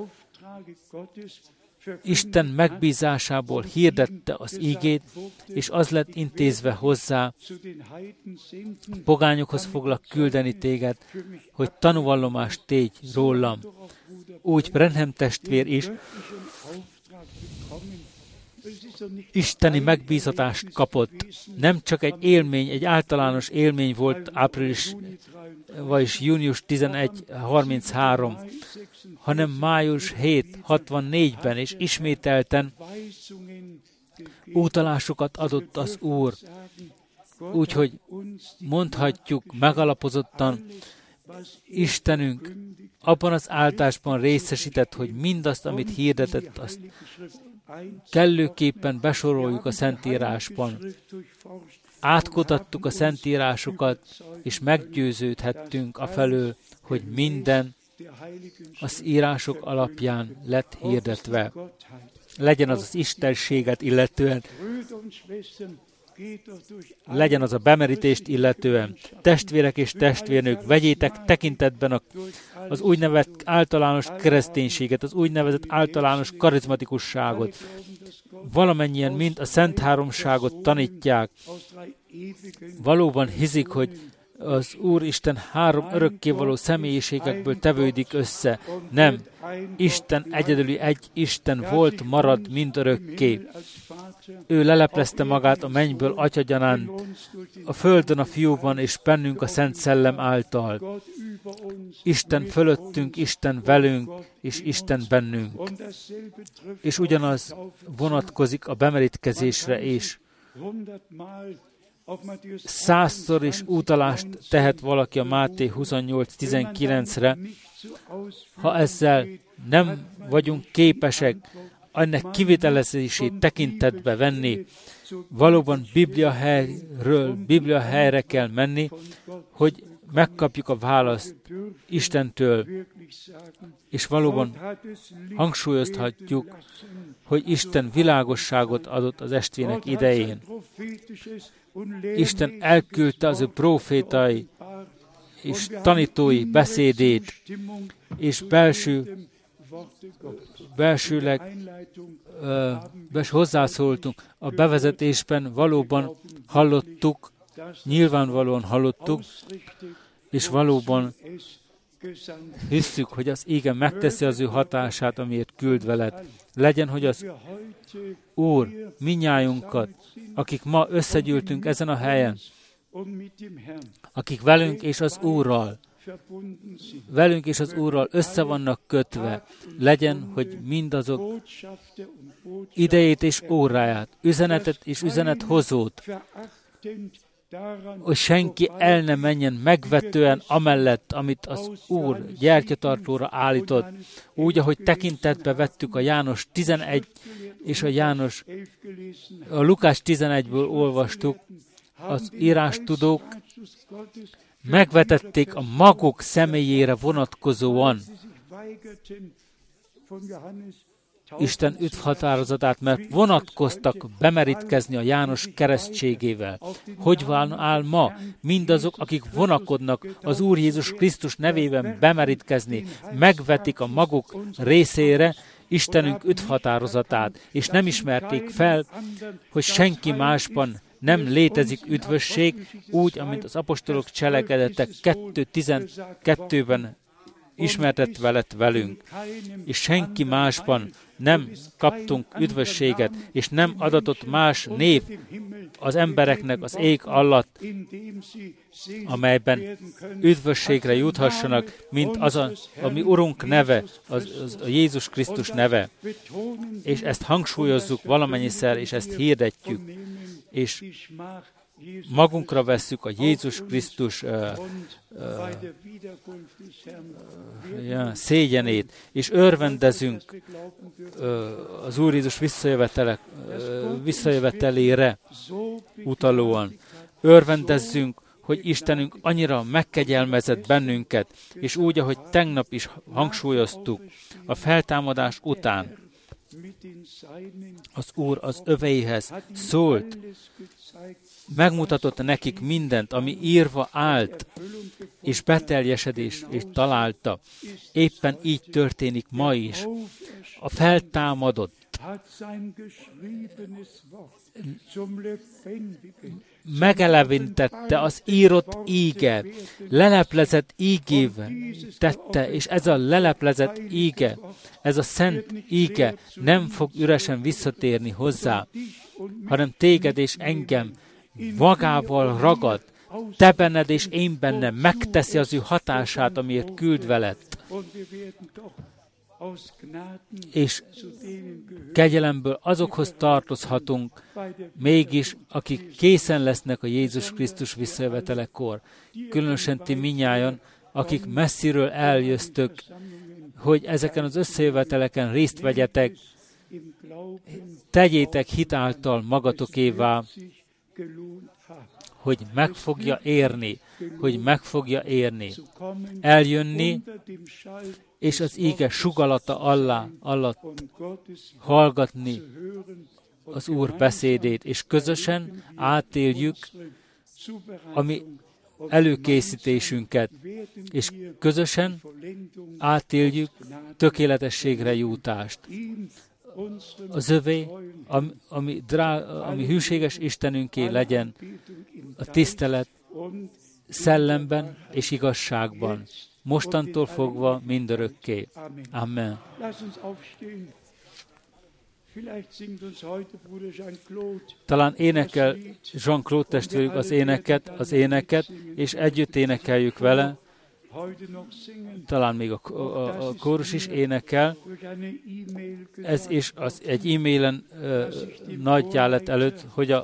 Isten megbízásából hirdette az ígét, és az lett intézve hozzá, pogányokhoz foglak küldeni téged, hogy tanúvallomást tégy rólam. Úgy Branham testvér is isteni megbízatást kapott. Nem csak egy élmény, egy általános élmény volt április, vagyis június 11:33, hanem május 7:64-ben, és ismételten utalásokat adott az Úr. Úgyhogy mondhatjuk megalapozottan, Istenünk abban az áltásban részesített, hogy mindazt, amit hirdetett, azt kellőképpen besoroljuk a Szentírásban. Átkutattuk a Szentírásokat, és meggyőződhettünk afelől, hogy minden az írások alapján lett hirdetve. Legyen az az istenséget illetően, legyen az a bemerítést illetően. Testvérek és testvérnők, vegyétek tekintetben az úgynevezett általános kereszténységet, az úgynevezett általános karizmatikusságot. Valamennyien mind a Szent Háromságot tanítják. Valóban hiszik, hogy az Úristen három örökkévaló személyiségekből tevődik össze. Nem. Isten egyedüli egy Isten volt, marad mindörökké. Ő leleplezte magát a mennyből atyagyanánt, a földön a Fiúban és bennünk a Szent Szellem által. Isten fölöttünk, Isten velünk, és Isten bennünk. És ugyanaz vonatkozik a bemerítkezésre is. 100-szor is utalást tehet valaki a Máté 28:19-re, ha ezzel nem vagyunk képesek ennek kivitelezését tekintetbe venni, valóban Biblia helyre kell menni, hogy megkapjuk a választ Istentől, és valóban hangsúlyozhatjuk, hogy Isten világosságot adott az estvének idején. Isten elküldte az ő profétai és tanítói beszédét, és belsőleg hozzászóltunk. A bevezetésben valóban hallottuk, nyilvánvalóan hallottuk, és valóban hisszük, hogy az ége megteszi az ő hatását, amiért küld veled. Legyen, hogy az Úr minnyájunkat, akik ma összegyűltünk ezen a helyen, akik velünk és az Úrral össze vannak kötve, legyen, hogy mindazok idejét és óráját, üzenetet és üzenethozót, hogy senki el ne menjen megvetően amellett, amit az Úr gyertyatartóra állított, úgy, ahogy tekintetbe vettük a János 11 és a Lukás 11-ből olvastuk, az írástudók megvetették a maguk személyére vonatkozóan Isten üdvhatározatát, mert vonatkoztak bemerítkezni a János keresztségével. Hogy áll ma mindazok, akik vonakodnak az Úr Jézus Krisztus nevében bemerítkezni, megvetik a maguk részére Istenünk üdvhatározatát, és nem ismerték fel, hogy senki másban nem létezik üdvösség, úgy, amint az apostolok cselekedetek 2:12-ben ismertetve lett velünk, és senki másban nem kaptunk üdvösséget, és nem adatott más név az embereknek az ég alatt, amelyben üdvösségre juthassanak, mint az a mi Urunk neve, az a Jézus Krisztus neve. És ezt hangsúlyozzuk valamennyiszer, és ezt hirdetjük, és magunkra vesszük a Jézus Krisztus szégyenét, és örvendezünk az Úr Jézus visszajövetelére utalóan. Örvendezzünk, hogy Istenünk annyira megkegyelmezett bennünket, és úgy, ahogy tegnap is hangsúlyoztuk, a feltámadás után az Úr az öveihez szólt, megmutatott nekik mindent, ami írva állt, és beteljesedés és találta. Éppen így történik ma is. A feltámadott megelevintette az írott íge, leleplezett ígével tette, és ez a leleplezett íge, ez a szent íge nem fog üresen visszatérni hozzá, hanem téged és engem magával ragad, te benned és én bennem megteszi az ő hatását, amiért küldve lett. És kegyelemből azokhoz tartozhatunk, mégis, akik készen lesznek a Jézus Krisztus visszajövetelekor. Különösen ti minnyájan, akik messziről eljöztök, hogy ezeken az összejöveteleken részt vegyetek, tegyétek hitáltal magatokévá, hogy meg fogja érni, eljönni, és az íge sugalata alatt hallgatni az Úr beszédét, és közösen átéljük a mi előkészítésünket, és közösen átéljük tökéletességre jutást. Az övé, ami hűséges Istenünké legyen, a tisztelet szellemben és igazságban, mostantól fogva mindörökké. Amen. Talán énekel Jean-Claude testvérük az éneket, és együtt énekeljük vele. Talán még a kórus is énekel. Ez is egy e-mailen nagyjá lett előtt, hogy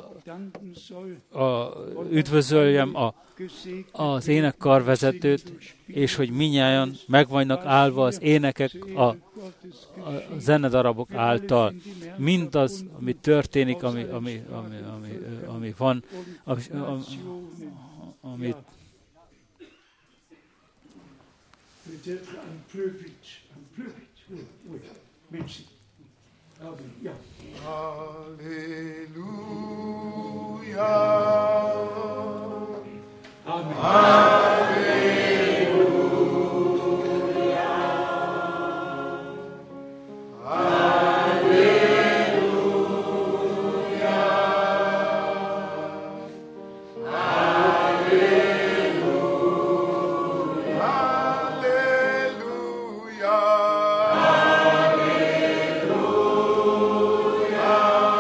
üdvözöljem az énekkarvezetőt, és hogy minnyáján meg vannak állva az énekek a zenedarabok által. Mindaz, ami történik, ami van, amit Hallelujah.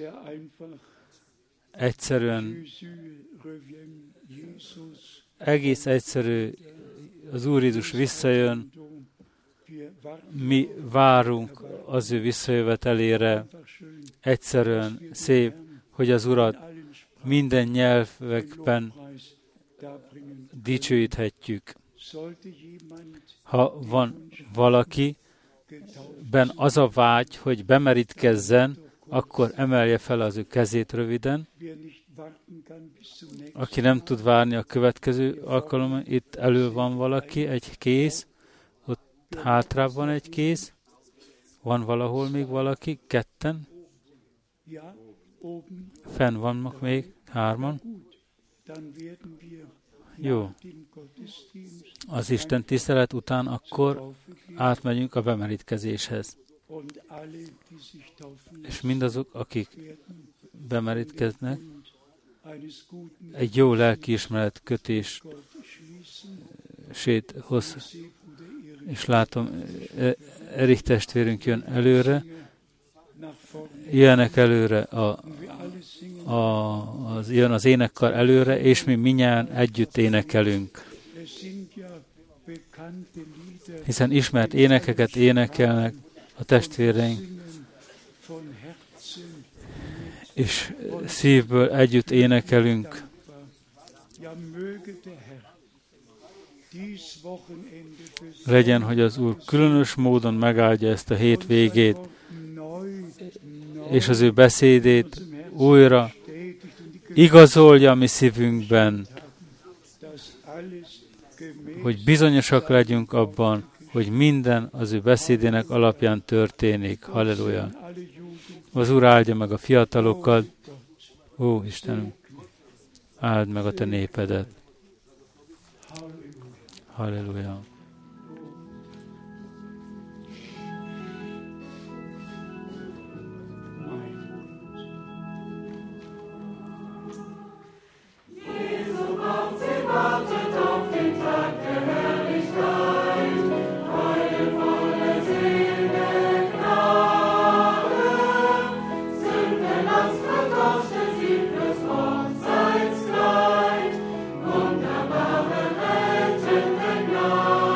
egyszerűen, egész egyszerű, az Úr Jézus visszajön, mi várunk az ő visszajövetelére, egyszerűen szép, hogy az Urat minden nyelvekben dicsőíthetjük. Ha van valaki, ben az a vágy, hogy bemerítkezzen, akkor emelje fel az ő kezét röviden. Aki nem tud várni a következő alkalommal, itt elő van valaki, egy kéz, ott hátrább van egy kéz, van valahol még valaki, ketten, fenn vannak még, 3. Jó. Az Isten tisztelet után akkor átmegyünk a bemerítkezéshez. És mindazok, akik bemerítkeznek, egy jó lelkiismeret kötését hoz. És látom, Erich testvérünk jön előre, jönnek előre, jön az énekkar előre, és mi mindjárt együtt énekelünk. Hiszen ismert énekeket énekelnek a testvéreink, és szívből együtt énekelünk. Legyen, hogy az Úr különös módon megáldja ezt a hétvégét, és az ő beszédét újra igazolja a mi szívünkben, hogy bizonyosak legyünk abban, hogy minden az ő beszédének alapján történik. Halleluja! Az Úr áldja meg a fiatalokat. Ó, Istenünk, áld meg a te népedet. Halleluja! Wunderbare, rettende Gnade.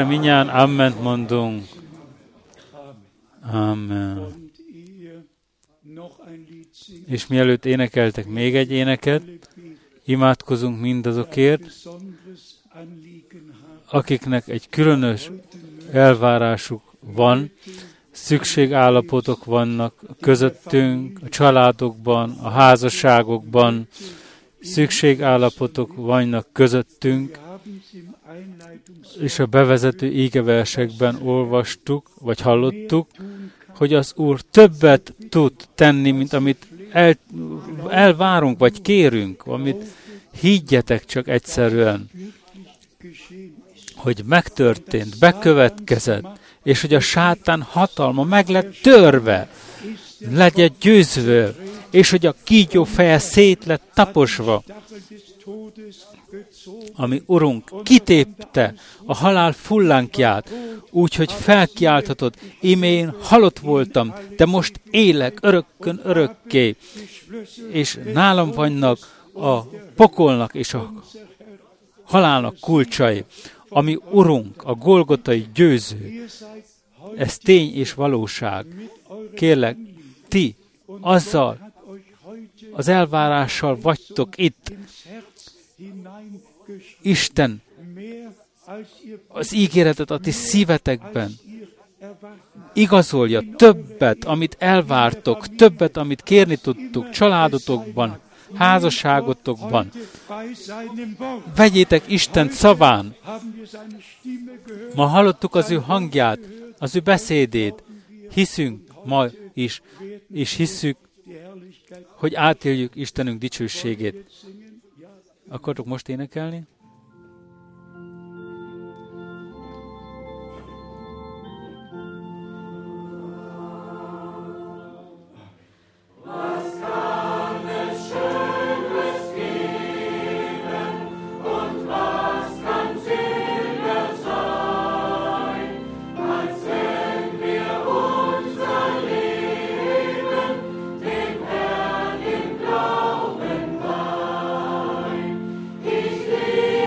minnyáján amment mondunk. Amen. És mielőtt énekeltek még egy éneket, imádkozunk mindazokért, akiknek egy különös elvárásuk van, szükségállapotok vannak közöttünk, a családokban, a házasságokban, szükségállapotok vannak közöttünk, és a bevezető ígeversekben olvastuk, vagy hallottuk, hogy az Úr többet tud tenni, mint amit elvárunk, vagy kérünk, amit higgyetek csak egyszerűen, hogy megtörtént, bekövetkezett, és hogy a sátán hatalma meg lett törve, legyen győzve, és hogy a kígyó feje szét lett taposva, ami Urunk kitépte a halál fullánkját, úgyhogy felkiálthatod, íme én halott voltam, de most élek örökkön örökké, és nálam vannak a pokolnak és a halálnak kulcsai, ami Urunk, a Golgotai győző. Ez tény és valóság. Kérlek, ti azzal az elvárással vagytok itt. Isten az ígéretet a ti szívetekben igazolja többet, amit elvártok, többet, amit kérni tudtuk családotokban, házasságotokban. Vegyétek Isten szaván. Ma hallottuk az ő hangját, az ő beszédét. Hiszünk ma is, és hiszük, hogy átéljük Istenünk dicsőségét. Akartok most énekelni? Ich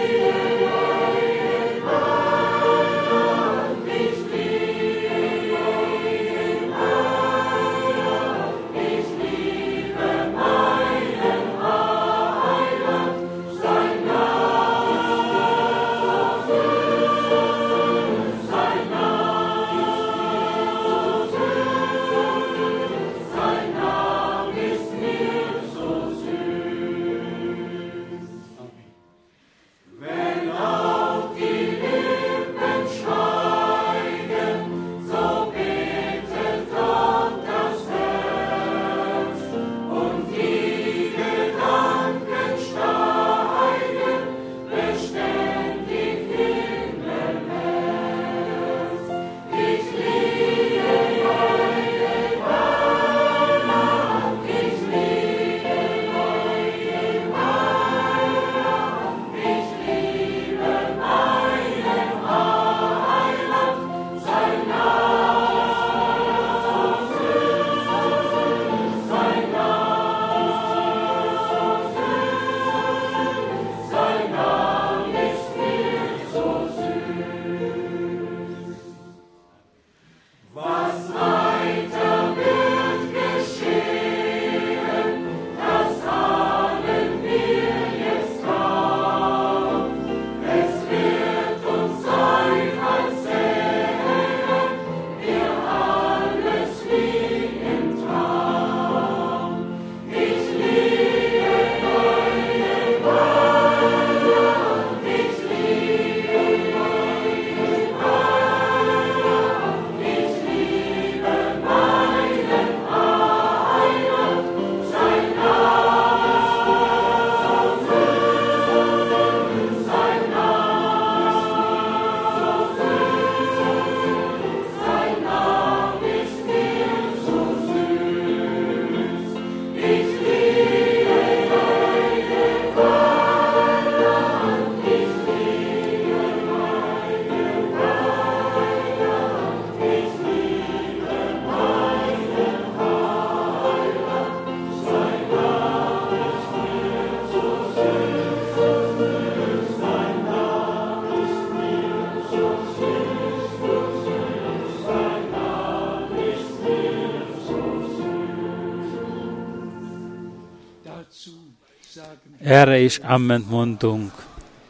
Erre is amment mondunk.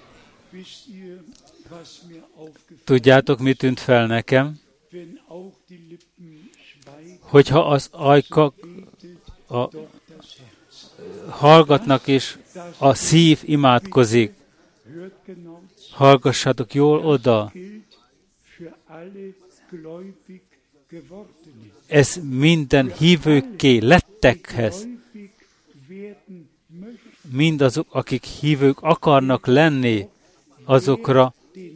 Tudjátok, mi tűnt fel nekem? Hogyha az ajkak hallgatnak és a szív imádkozik, hallgassátok jól oda. Ez minden hívőkké lettekhez. Mindazok, akik hívők akarnak lenni, azokra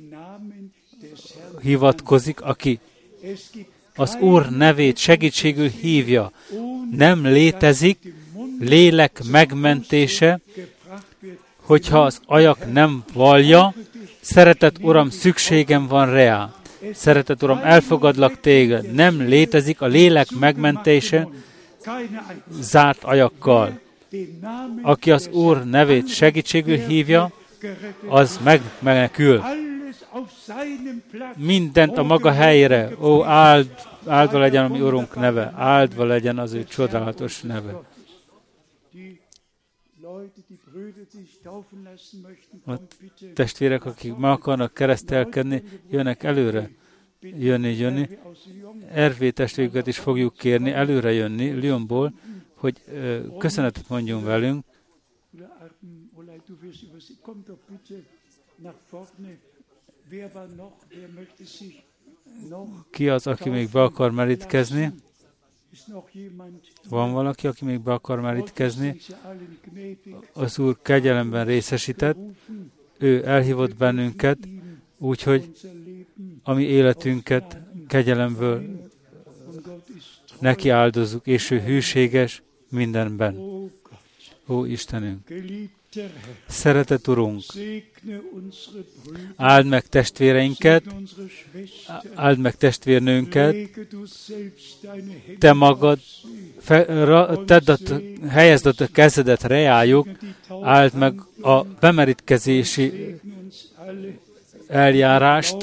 hivatkozik, aki az Úr nevét segítségül hívja. Nem létezik lélek megmentése, hogyha az ajak nem vallja, szeretett Uram, szükségem van reá. Szeretett Uram, elfogadlak téged. Nem létezik a lélek megmentése zárt ajakkal. Aki az Úr nevét segítségül hívja, az megmenekül. Mindent a maga helyére. Ó, áldva legyen a mi Urunk neve. Áldva legyen az ő csodálatos neve. A testvérek, akik meg akarnak keresztelkedni, jönnek előre. Jönni. Ervé testvérüket is fogjuk kérni, előre jönni Lyonból, hogy köszönetet mondjon velünk. Ki az, aki még be akar merítkezni? Van valaki, aki még be akar merítkezni? Az Úr kegyelemben részesített, ő elhívott bennünket, úgyhogy a mi életünket kegyelemből neki áldozzuk, és ő hűséges mindenben. Ó Istenünk! Szeretett Urunk! Áld meg testvéreinket, áld meg testvérnőnket, te magad helyezd a kezedet reájuk, áld meg a bemerítkezési eljárást,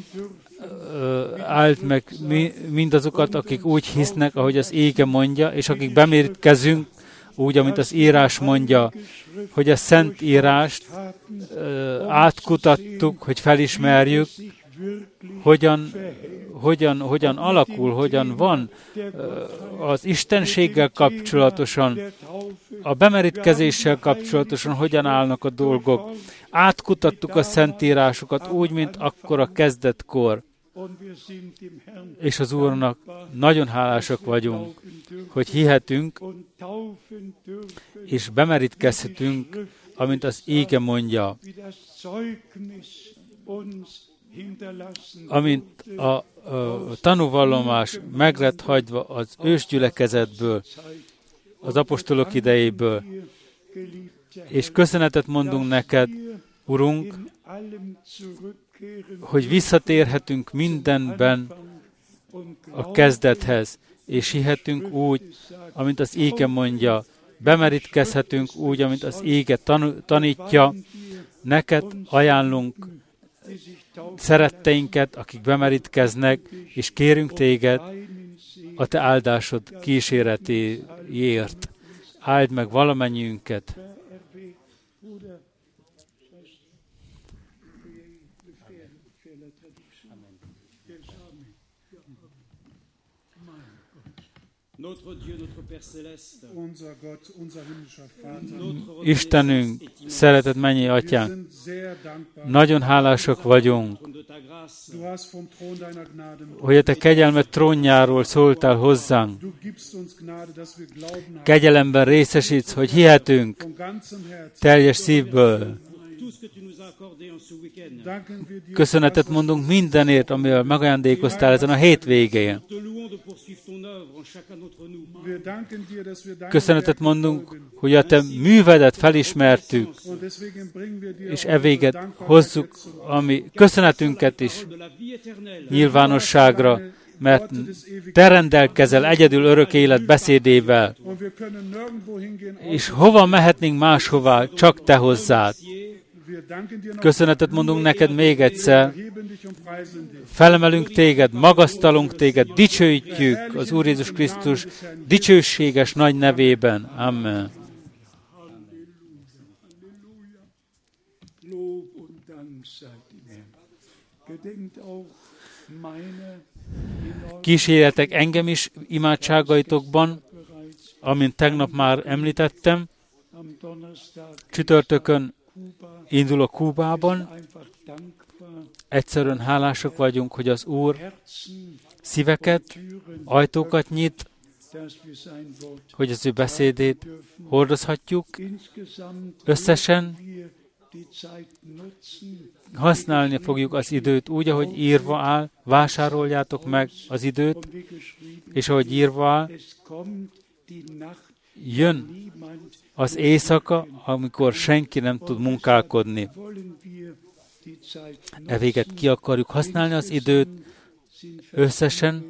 áld meg mindazokat, akik úgy hisznek, ahogy az ége mondja, és akik bemerítkezünk, úgy, amint az írás mondja, hogy a Szent Írást átkutattuk, hogy felismerjük, hogyan alakul, hogyan van az istenséggel kapcsolatosan, a bemerítkezéssel kapcsolatosan, hogyan állnak a dolgok. Átkutattuk a Szentírásokat úgy, mint akkor a kezdetkor. És az Úrnak nagyon hálásak vagyunk, hogy hihetünk, és bemerítkezhetünk, amint az ége mondja. Amint a tanúvallomás meg lett hagyva az ősgyülekezetből, az apostolok idejéből, és köszönetet mondunk neked, Urunk, hogy visszatérhetünk mindenben a kezdethez, és hihetünk úgy, amint az ége mondja, bemerítkezhetünk úgy, amint az ége tanítja, neked ajánlunk szeretteinket, akik bemerítkeznek, és kérünk téged a te áldásod kíséretéért. Áld meg valamennyiünket. Istenünk, szeretett mennyi Atyánk, nagyon hálásak vagyunk, hogy a te kegyelmed trónjáról szóltál hozzánk. Kegyelemben részesítsz, hogy hihetünk teljes szívből. Köszönetet mondunk mindenért, amivel megajándékoztál ezen a hétvégén. Köszönetet mondunk, hogy a te művedet felismertük, és evéget hozzuk, ami köszönetünket is nyilvánosságra, mert te rendelkezel egyedül örök élet beszédével, és hova mehetnénk máshová, csak te hozzád. Köszönetet mondunk neked még egyszer, felemelünk téged, magasztalunk téged, dicsőítjük az Úr Jézus Krisztus dicsőséges nagy nevében. Amen. Kísérjetek engem is imádságaitokban, amint tegnap már említettem. Csütörtökön indulok Kubában. Egyszerűen hálásak vagyunk, hogy az Úr szíveket, ajtókat nyit, hogy az ő beszédét hordozhatjuk. Összesen használni fogjuk az időt úgy, ahogy írva áll, vásároljátok meg az időt, és ahogy írva áll, jön az éjszaka, amikor senki nem tud munkálkodni. E véget ki akarjuk használni az időt, összesen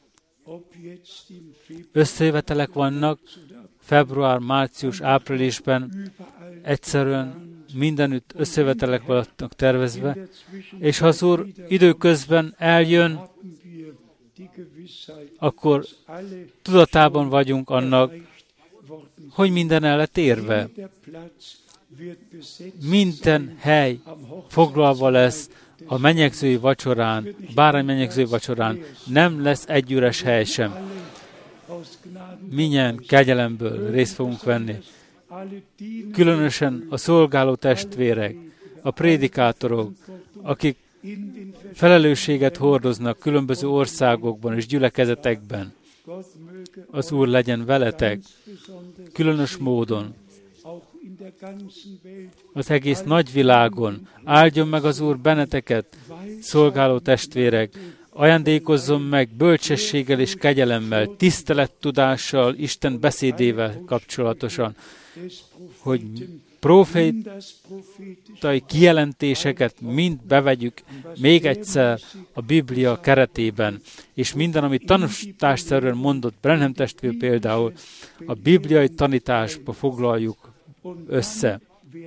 összejövetelek vannak, február, március, áprilisban egyszerűen mindenütt összejövetelek vannak tervezve, és ha az Úr időközben eljön, akkor tudatában vagyunk annak, hogy minden el lett érve. Minden hely foglalva lesz a menyegzői vacsorán, bárány menyegzői vacsorán. Nem lesz egy üres hely sem. Mindjárt kegyelemből részt fogunk venni. Különösen a szolgáló testvérek, a prédikátorok, akik felelősséget hordoznak különböző országokban és gyülekezetekben. Az Úr legyen veletek, különös módon, az egész nagyvilágon. Áldjon meg az Úr benneteket, szolgáló testvérek, ajándékozzon meg bölcsességgel és kegyelemmel, tisztelettudással, Isten beszédével kapcsolatosan, hogy profétai kijelentéseket mind bevegyük még egyszer a Biblia keretében, és minden, amit tanításszerűen mondott Branham testvér például, a bibliai tanításba foglaljuk össze.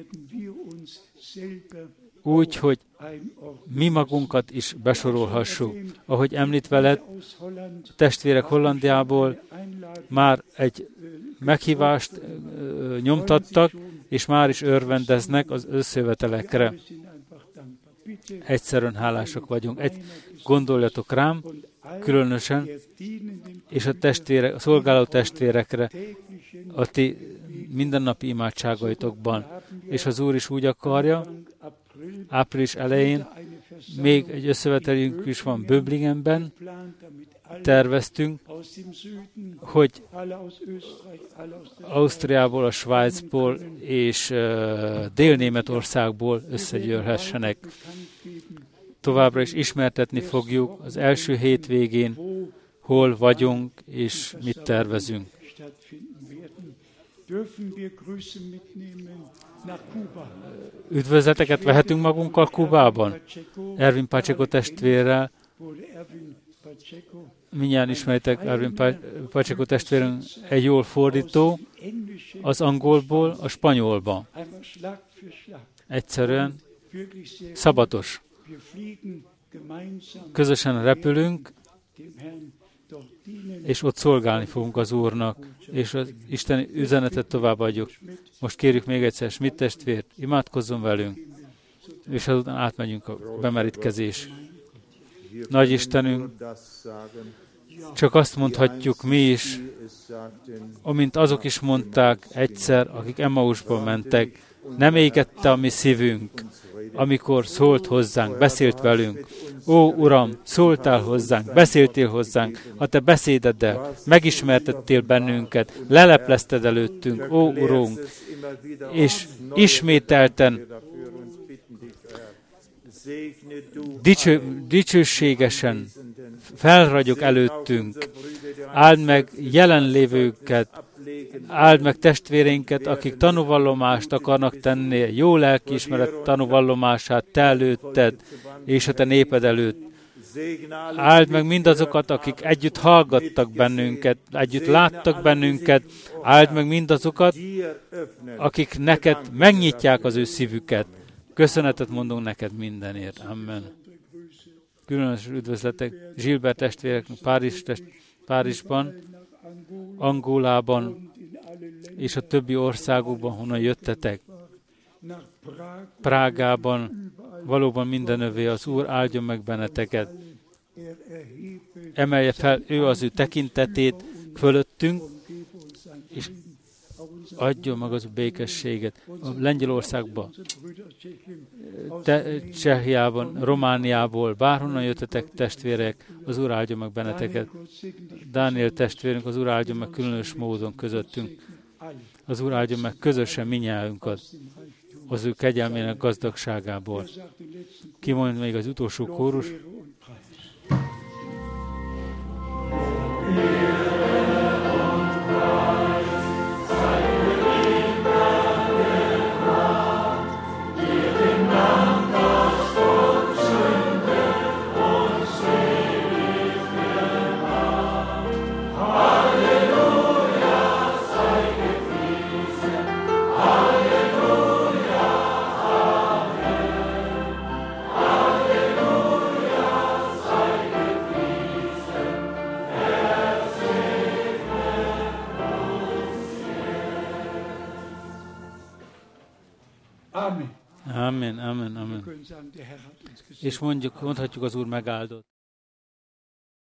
Úgy, hogy mi magunkat is besorolhassuk. Ahogy említve lett, testvérek Hollandiából már egy meghívást nyomtattak, és már is örvendeznek az összejövetelekre. Egyszerűen hálásak vagyunk. Gondoljatok rám, különösen, és a szolgáló testvérekre a ti mindennapi imádságaitokban. És az Úr is úgy akarja, április elején még egy összevetelünk is van Böblingenben, terveztünk, hogy Ausztriából, a Svájcból és Dél-Németországból összegyűlhessenek. Továbbra is ismertetni fogjuk az első hétvégén, hol vagyunk és mit tervezünk. Üdvözleteket vehetünk magunkkal Kubában? Ervin Pacheco testvérrel. Mindjárt ismeritek Ervin Pacheco testvérünk, egy jól fordító az angolból a spanyolba. Egyszerűen szabatos. Közösen repülünk, és ott szolgálni fogunk az Úrnak, és az Isten üzenetet továbbadjuk. Most kérjük még egyszer Schmidt testvért, imádkozzon velünk, és azután átmegyünk a bemerítkezés. Nagy Istenünk, csak azt mondhatjuk mi is, amint azok is mondták egyszer, akik Emmausba mentek, nem égette a mi szívünk, amikor szólt hozzánk, beszélt velünk. Ó, Uram, szóltál hozzánk, beszéltél hozzánk, a te beszédeddel, megismertettél bennünket, leleplezted előttünk, ó, Urunk, és ismételten dicsőségesen felragyog előttünk. Áld meg jelenlévőket, áld meg testvéreinket, akik tanúvallomást akarnak tenni, jó lelkiismeret tanúvallomását te előtted és a te néped előtt. Áld meg mindazokat, akik együtt hallgattak bennünket, együtt láttak bennünket. Áld meg mindazokat, akik neked megnyitják az ő szívüket. Köszönetet mondunk neked mindenért. Amen. Különös üdvözletek Gilbert testvéreknek Párizsban, Angolában és a többi országokban, honnan jöttetek. Prágában, valóban mindenövé, az Úr áldjon meg benneteket. Emelje fel ő az ő tekintetét fölöttünk, és adjon meg az a békességet. A Lengyelországban, Csehiában, Romániából, bárhonnan jöttetek testvérek, az Úr áldjon meg benneteket. Dániel testvérünk, az Úr áldjon meg különös módon közöttünk. Az Úr áldjon meg közösen minnyájunkat az ő kegyelmének gazdagságából. Kimond még az utolsó kórus. Amen, amen, amen. És mondhatjuk, az Úr megáldott.